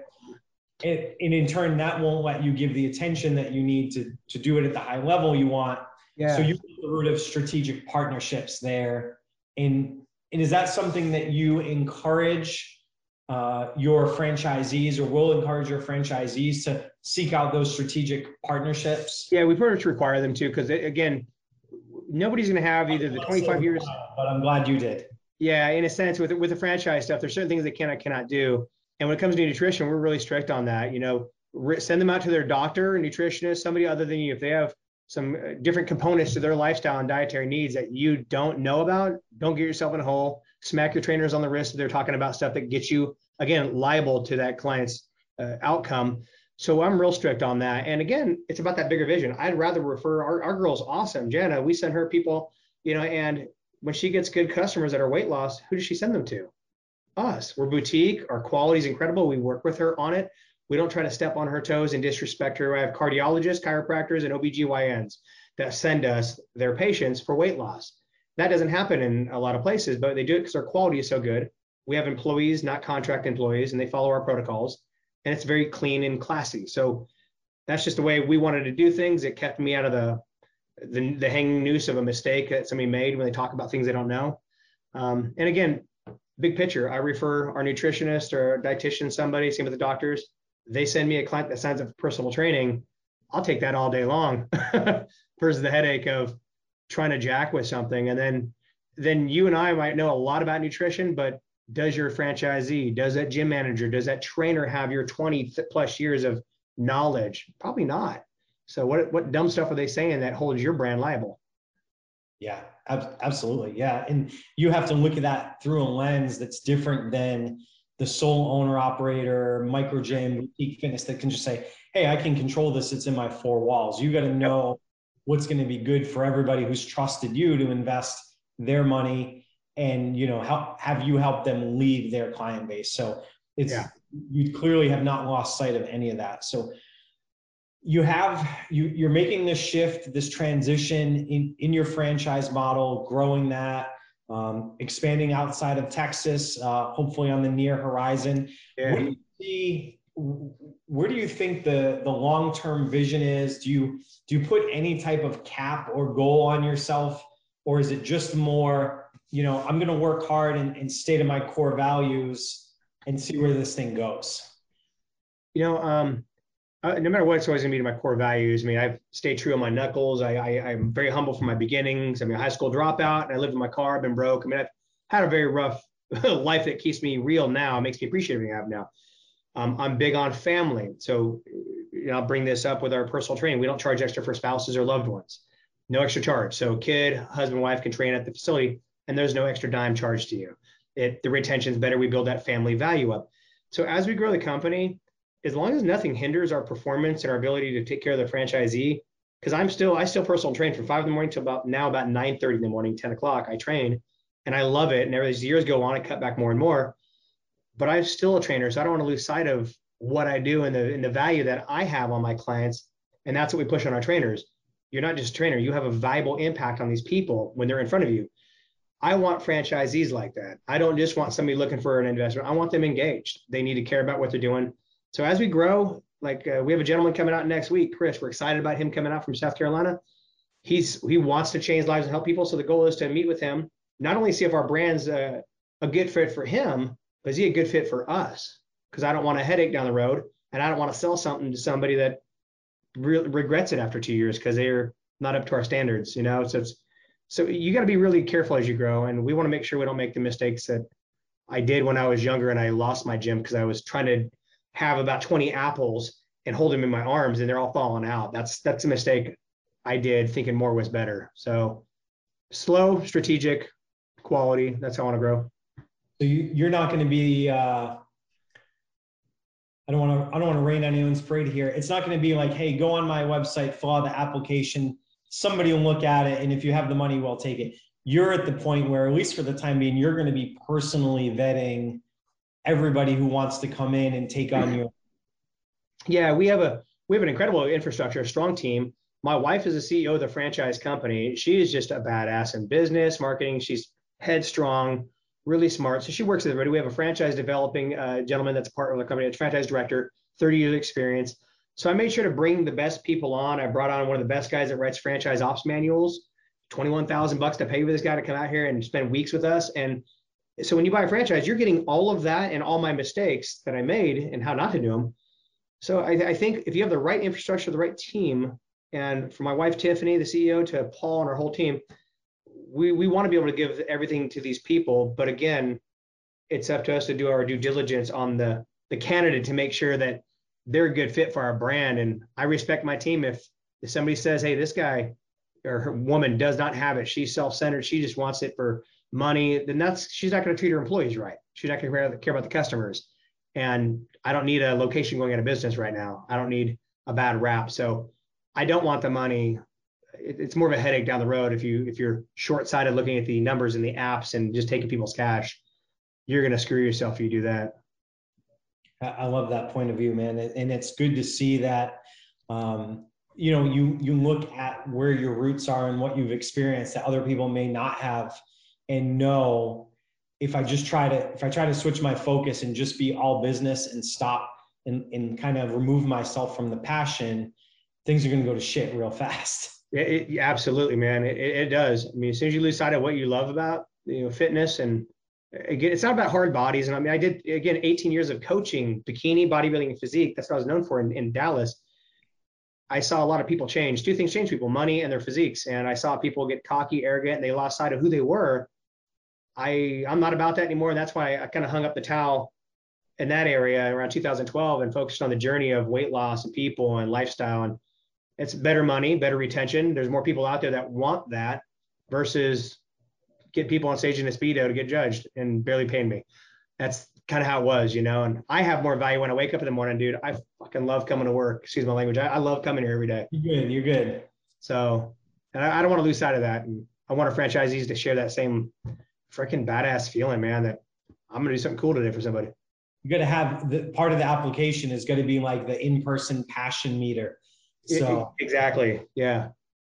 it. And in turn, that won't let you give the attention that you need to, to do it at the high level you want. Yeah. So you have the root of strategic partnerships there. And, and is that something that you encourage uh, your franchisees, or will encourage your franchisees to seek out those strategic partnerships? Yeah, we pretty much require them to, because again, nobody's going to have either the twenty-five years, but I'm glad you did. Yeah, in a sense, with with the franchise stuff, there's certain things they can I cannot do. And when it comes to nutrition, we're really strict on that. You know, re- send them out to their doctor, nutritionist, somebody other than you. If they have some different components to their lifestyle and dietary needs that you don't know about, don't get yourself in a hole. Smack your trainers on the wrist if they're talking about stuff that gets you, again, liable to that client's uh, outcome. So I'm real strict on that. And again, it's about that bigger vision. I'd rather refer our, our girl's awesome. Jenna, we send her people, you know, and when she gets good customers that are weight loss, who does she send them to? Us. We're boutique. Our quality is incredible. We work with her on it. We don't try to step on her toes and disrespect her. I have cardiologists, chiropractors, and O B G Y Ns that send us their patients for weight loss. That doesn't happen in a lot of places, but they do it because our quality is so good. We have employees, not contract employees, and they follow our protocols. And it's very clean and classy. So that's just the way we wanted to do things. It kept me out of the the, the hanging noose of a mistake that somebody made when they talk about things they don't know. Um, and again, big picture, I refer our nutritionist or our dietitian, somebody, same with the doctors. They send me a client that signs up for personal training. I'll take that all day long versus the headache of trying to jack with something. And then, then you and I might know a lot about nutrition, but does your franchisee, does that gym manager, does that trainer have your twenty plus years of knowledge? Probably not. So what, what dumb stuff are they saying that holds your brand liable? Yeah, ab- absolutely. Yeah. And you have to look at that through a lens that's different than the sole owner operator, micro gym, boutique fitness that can just say, hey, I can control this. It's in my four walls. You got to know what's going to be good for everybody who's trusted you to invest their money and, you know, help, have you help them leave their client base. So it's, yeah. You clearly have not lost sight of any of that. So you have, you, you're making this shift, this transition in, in your franchise model, growing that, um, expanding outside of Texas, uh, hopefully on the near horizon. Yeah. Where do you see, where do you think the, the long-term vision is? Do you, do you put any type of cap or goal on yourself? Or is it just more, you know, I'm going to work hard and, and stay to my core values and see where this thing goes? You know, um, Uh, no matter what, it's always going to be to my core values. I mean, I've stayed true on my knuckles. I, I, I'm very humble from my beginnings. I mean, a high school dropout, and I lived in my car, I've been broke. I mean, I've had a very rough life that keeps me real now, makes me appreciate everything I have now. Um, I'm big on family. So, you know, I'll bring this up with our personal training. We don't charge extra for spouses or loved ones. No extra charge. So kid, husband, wife can train at the facility, and there's no extra dime charged to you. It, the retention's better. We build that family value up. So as we grow the company, as long as nothing hinders our performance and our ability to take care of the franchisee, because I'm still, I still personal train from five in the morning till about now about nine thirty in the morning, ten o'clock, I train and I love it. And as years go on, I cut back more and more, but I'm still a trainer. So I don't want to lose sight of what I do and the, and the value that I have on my clients. And that's what we push on our trainers. You're not just a trainer. You have a valuable impact on these people when they're in front of you. I want franchisees like that. I don't just want somebody looking for an investment. I want them engaged. They need to care about what they're doing. So as we grow, like uh, we have a gentleman coming out next week, Chris, we're excited about him coming out from South Carolina. He's, he wants to change lives and help people. So the goal is to meet with him, not only see if our brand's uh, a good fit for him, but is he a good fit for us? Because I don't want a headache down the road, and I don't want to sell something to somebody that re- regrets it after two years because they're not up to our standards, you know? So it's, so you got to be really careful as you grow. And we want to make sure we don't make the mistakes that I did when I was younger and I lost my gym because I was trying to have about twenty apples and hold them in my arms and they're all falling out. That's, that's a mistake I did, thinking more was better. So slow, strategic, quality. That's how I want to grow. So you, you're not going to be, uh, I don't want to, I don't want to rain on anyone's parade here. It's not going to be like, hey, go on my website, fill out the application. Somebody will look at it. And if you have the money, we'll take it. You're at the point where, at least for the time being, you're going to be personally vetting everybody who wants to come in and take on your. Yeah, we have a, we have an incredible infrastructure, a strong team. My wife is the C E O of the franchise company. She is just a badass in business, marketing. She's headstrong, really smart. So she works with everybody. We have a franchise developing uh, gentleman that's a partner of the company, a franchise director, thirty years experience. So I made sure to bring the best people on. I brought on one of the best guys that writes franchise ops manuals, twenty-one thousand bucks to pay for this guy to come out here and spend weeks with us. And so when you buy a franchise, you're getting all of that and all my mistakes that I made and how not to do them. So I, I think if you have the right infrastructure, the right team, and from my wife, Tiffany, the C E O, to Paul and our whole team, we, we want to be able to give everything to these people. But again, it's up to us to do our due diligence on the, the candidate to make sure that they're a good fit for our brand. And I respect my team. If, if somebody says, hey, this guy or her woman does not have it, she's self-centered, she just wants it for money, then that's, she's not going to treat her employees right. She's not going to care about the customers. And I don't need a location going out of business right now. I don't need a bad rap. So I don't want the money. It's more of a headache down the road. If you, if you're short-sighted looking at the numbers in the apps and just taking people's cash, you're going to screw yourself if you do that. I love that point of view, man. And it's good to see that, um, you know, you, you look at where your roots are and what you've experienced that other people may not have, and know if I just try to, if I try to switch my focus and just be all business and stop and, and kind of remove myself from the passion, things are going to go to shit real fast. It, it, absolutely, man. It, it does. I mean, as soon as you lose sight of what you love about, you know, fitness, and again, it's not about hard bodies. And I mean, I did, again, eighteen years of coaching, bikini, bodybuilding, and physique. That's what I was known for in, in Dallas. I saw a lot of people change. Two things change people: money and their physiques. And I saw people get cocky, arrogant, and they lost sight of who they were. I, I'm not about that anymore. And that's why I, I kind of hung up the towel in that area around two thousand twelve and focused on the journey of weight loss and people and lifestyle. And it's better money, better retention. There's more people out there that want that versus get people on stage in a Speedo to get judged and barely paying me. That's kind of how it was, you know, and I have more value when I wake up in the morning, dude. I fucking love coming to work. Excuse my language. I, I love coming here every day. You're good. You're good. So, and I, I don't want to lose sight of that. And I want our franchisees to share that same freaking badass feeling, man, that I'm going to do something cool today for somebody. You got to have the part of the application is going to be like the in-person passion meter. So exactly. Yeah.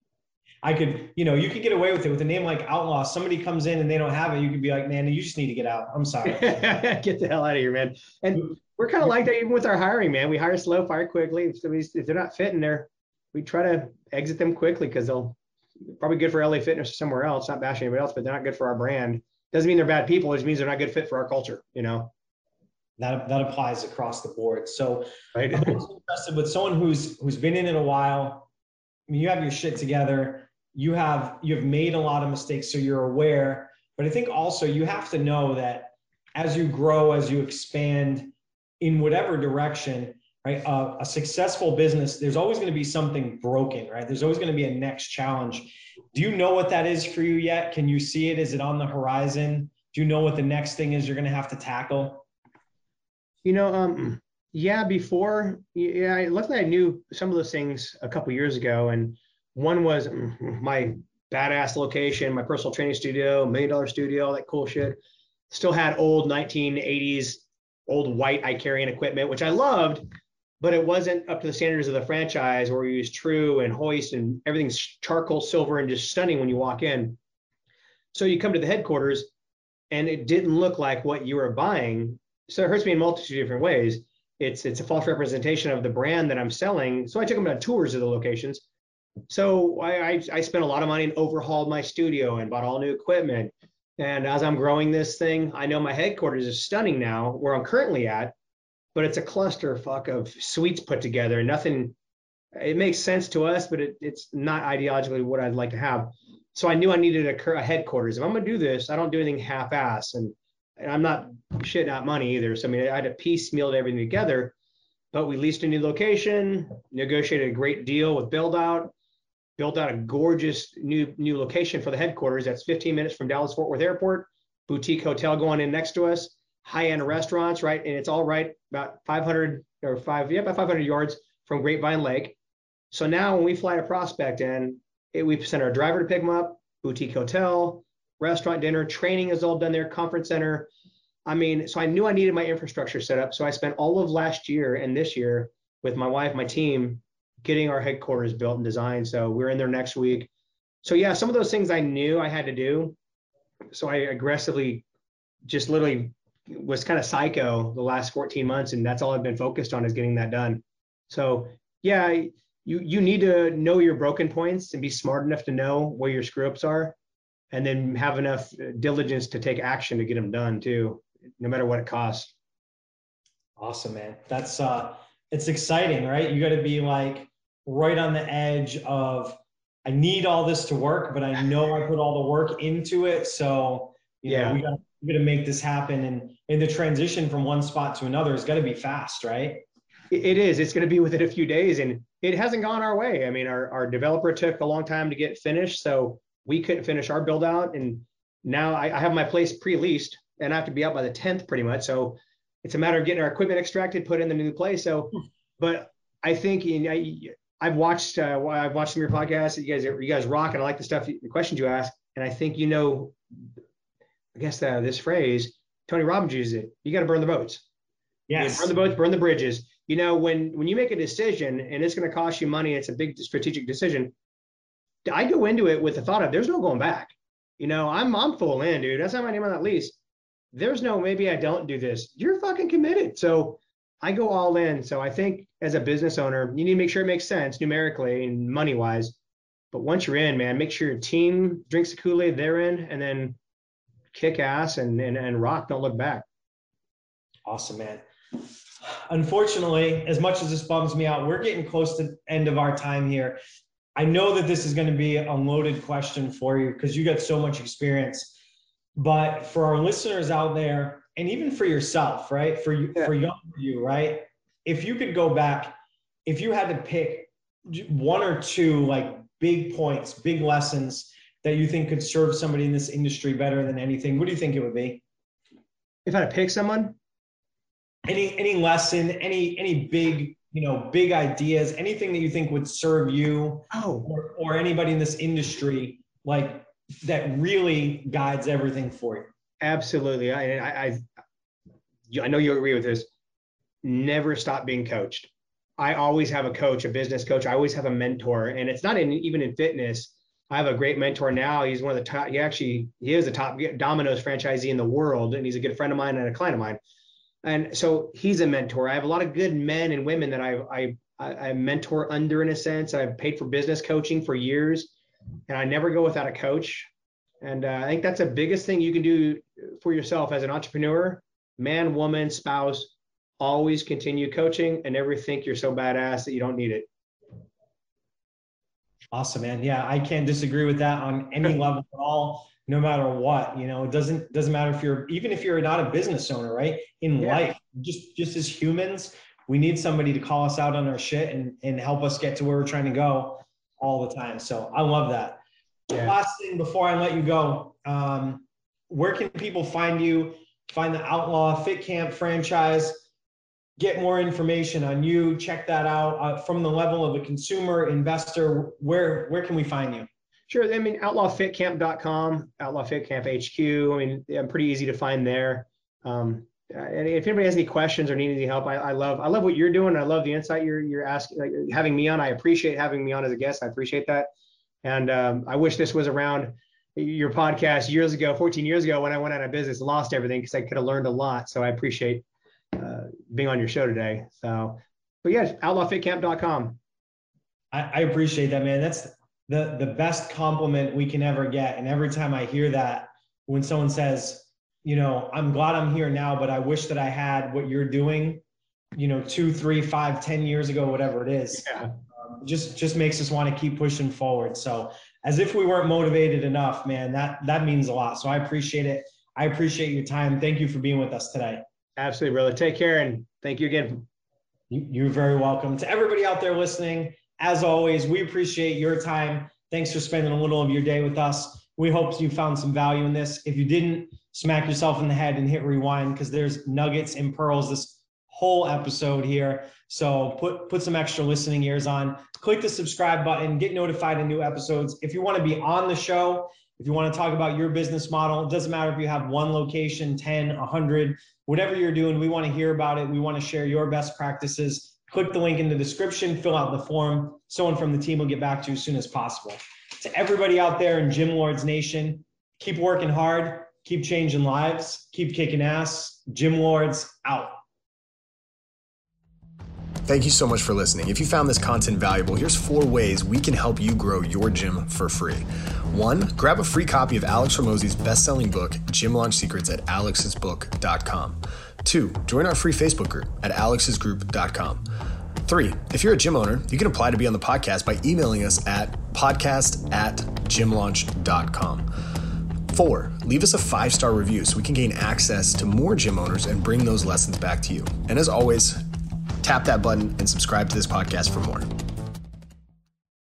I could, you know, you could get away with it with a name like Outlaw. Somebody comes in and they don't have it. You could be like, man, you just need to get out. I'm sorry. Get the hell out of here, man. And we're kind of like that even with our hiring, man. We hire slow, fire quickly. If, if they're not fitting there, we try to exit them quickly because they'll probably good for L A Fitness or somewhere else. Not bashing anybody else, but they're not good for our brand. Doesn't mean they're bad people. It just means they're not good fit for our culture, you know? That, that applies across the board. So right. I'm interested with someone who's, who's been in it a while. I mean, you have your shit together. You have, you have made a lot of mistakes, so you're aware, but I think also you have to know that as you grow, as you expand in whatever direction, right? Uh, a successful business, there's always going to be something broken, right? There's always going to be a next challenge. Do you know what that is for you yet? Can you see it? Is it on the horizon? Do you know what the next thing is you're going to have to tackle? You know, um, yeah, before, yeah, luckily I knew some of those things a couple years ago. And one was my badass location, my personal training studio, million dollar studio, all that cool shit. Still had old nineteen eighties, old white Icarian equipment, which I loved, but it wasn't up to the standards of the franchise where we use True and Hoist and everything's charcoal silver and just stunning when you walk in. So you come to the headquarters and it didn't look like what you were buying. So it hurts me in a multitude of different ways. It's, it's a false representation of the brand that I'm selling. So I took them on tours of the locations. So I, I, I spent a lot of money and overhauled my studio and bought all new equipment. And as I'm growing this thing, I know my headquarters is stunning now where I'm currently at, but it's a clusterfuck of suites put together. Nothing, it makes sense to us, but it, it's not ideologically what I'd like to have. So I knew I needed a, a headquarters. If I'm going to do this, I don't do anything half-ass. And, and I'm not shitting out money either. So I mean, I had to piecemeal everything together, but we leased a new location, negotiated a great deal with Build Out. Built out a gorgeous new new location for the headquarters. That's fifteen minutes from Dallas Fort Worth Airport, boutique hotel going in next to us, high-end restaurants, right? And it's all right about five hundred or five, yeah, about five hundred yards from Grapevine Lake. So now when we fly to Prospect in, it, we send our driver to pick them up, boutique hotel, restaurant, dinner, training is all done there, conference center. I mean, so I knew I needed my infrastructure set up. So I spent all of last year and this year with my wife, my team, getting our headquarters built and designed. So we're in there next week. So yeah, some of those things I knew I had to do. So I aggressively just literally was kind of psycho the last fourteen months. And that's all I've been focused on is getting that done. So yeah, you, you need to know your broken points and be smart enough to know where your screw ups are and then have enough diligence to take action to get them done too, no matter what it costs. Awesome, man. That's, uh, it's exciting, right? You got to be like, right on the edge of, I need all this to work, but I know I put all the work into it. So you yeah, know, we got we got to make this happen. And in the transition from one spot to another is got to be fast, right? It is. It's going to be within a few days, and it hasn't gone our way. I mean, our, our developer took a long time to get finished, so we couldn't finish our build out. And now I, I have my place pre-leased, and I have to be out by the tenth pretty much. So it's a matter of getting our equipment extracted, put in the new place. So, but I think in, I, I've watched uh, I've watched some of your podcasts. You guys, you guys rock, and I like the stuff, the questions you ask. And I think you know, I guess uh, this phrase, Tony Robbins uses it. You got to burn the boats. Yes. You burn the boats, burn the bridges. You know, when when you make a decision and it's going to cost you money, it's a big strategic decision. I go into it with the thought of there's no going back. You know, I'm I'm full in, dude. That's not my name on that lease. There's no maybe I don't do this. You're fucking committed. So I go all in. So I think as a business owner, you need to make sure it makes sense numerically and money wise. But once you're in, man, make sure your team drinks the Kool-Aid they're in, and then kick ass and, and, and rock. Don't look back. Awesome, man. Unfortunately, as much as this bums me out, we're getting close to the end of our time here. I know that this is going to be a loaded question for you because you got so much experience. But for our listeners out there, and even for yourself, right? For you, yeah. for young you, right? If you could go back, if you had to pick one or two like big points, big lessons that you think could serve somebody in this industry better than anything, what do you think it would be? If I had to pick someone? Any any lesson, any any big, you know, big ideas, anything that you think would serve you oh. or, or anybody in this industry, like that really guides everything for you? Absolutely. I, I, I, I know you agree with this. Never stop being coached. I always have a coach, a business coach. I always have a mentor, and it's not in, even in fitness. I have a great mentor now. He's one of the top, he actually, he is the top Domino's franchisee in the world. And he's a good friend of mine and a client of mine. And so he's a mentor. I have a lot of good men and women that I, I, I mentor under, in a sense. I've paid for business coaching for years, and I never go without a coach. And uh, I think that's the biggest thing you can do for yourself as an entrepreneur, man, woman, spouse. Always continue coaching and never think you're so badass that you don't need it. Awesome, man. Yeah, I can't disagree with that on any level at all, no matter what. You know, it doesn't doesn't matter if you're, even if you're not a business owner, right? In yeah. life, just just as humans, we need somebody to call us out on our shit and, and help us get to where we're trying to go all the time. So I love that. Yeah. Last thing before I let you go, um, where can people find you, find the Outlaw Fit Camp franchise, get more information on you, check that out uh, from the level of a consumer, investor? Where where can we find you? Sure. I mean, outlaw fit camp dot com, Outlaw Fit Camp H Q. I mean, I'm pretty easy to find there. Um, and if anybody has any questions or need any help, I, I love I love what you're doing. I love the insight you're you're asking, like, having me on. I appreciate having me on as a guest. I appreciate that. And um, I wish this was around your podcast years ago, fourteen years ago, when I went out of business, lost everything, because I could have learned a lot. So I appreciate uh, being on your show today. So, but yeah, outlaw fit camp dot com. I, I appreciate that, man. That's the, the best compliment we can ever get. And every time I hear that, when someone says, you know, I'm glad I'm here now, but I wish that I had what you're doing, you know, two, three, five, ten years ago, whatever it is, yeah. um, just, just makes us want to keep pushing forward. So as if we weren't motivated enough, man, that, that means a lot. So I appreciate it. I appreciate your time. Thank you for being with us today. Absolutely, brother. Take care. And thank you again. You, you're very welcome. To everybody out there listening, as always, we appreciate your time. Thanks for spending a little of your day with us. We hope you found some value in this. If you didn't, smack yourself in the head and hit rewind, because there's nuggets and pearls this whole episode here. So put, put some extra listening ears on. Click the subscribe button, get notified of new episodes. If you want to be on the show, if you want to talk about your business model, it doesn't matter if you have one location, ten, a hundred, whatever you're doing, we want to hear about it. We want to share your best practices. Click the link in the description, fill out the form. Someone from the team will get back to you as soon as possible. To everybody out there in Gym Lords Nation, keep working hard, keep changing lives, keep kicking ass. Gym Lords out. Thank you so much for listening. If you found this content valuable, here's four ways we can help you grow your gym for free. One, grab a free copy of Alex Hormozi's best-selling book, Gym Launch Secrets, at alex's book dot com. Two, join our free Facebook group at alex's group dot com. Three, if you're a gym owner, you can apply to be on the podcast by emailing us at podcast at gym launch dot com. Four, leave us a five-star review so we can gain access to more gym owners and bring those lessons back to you. And as always, tap that button and subscribe to this podcast for more.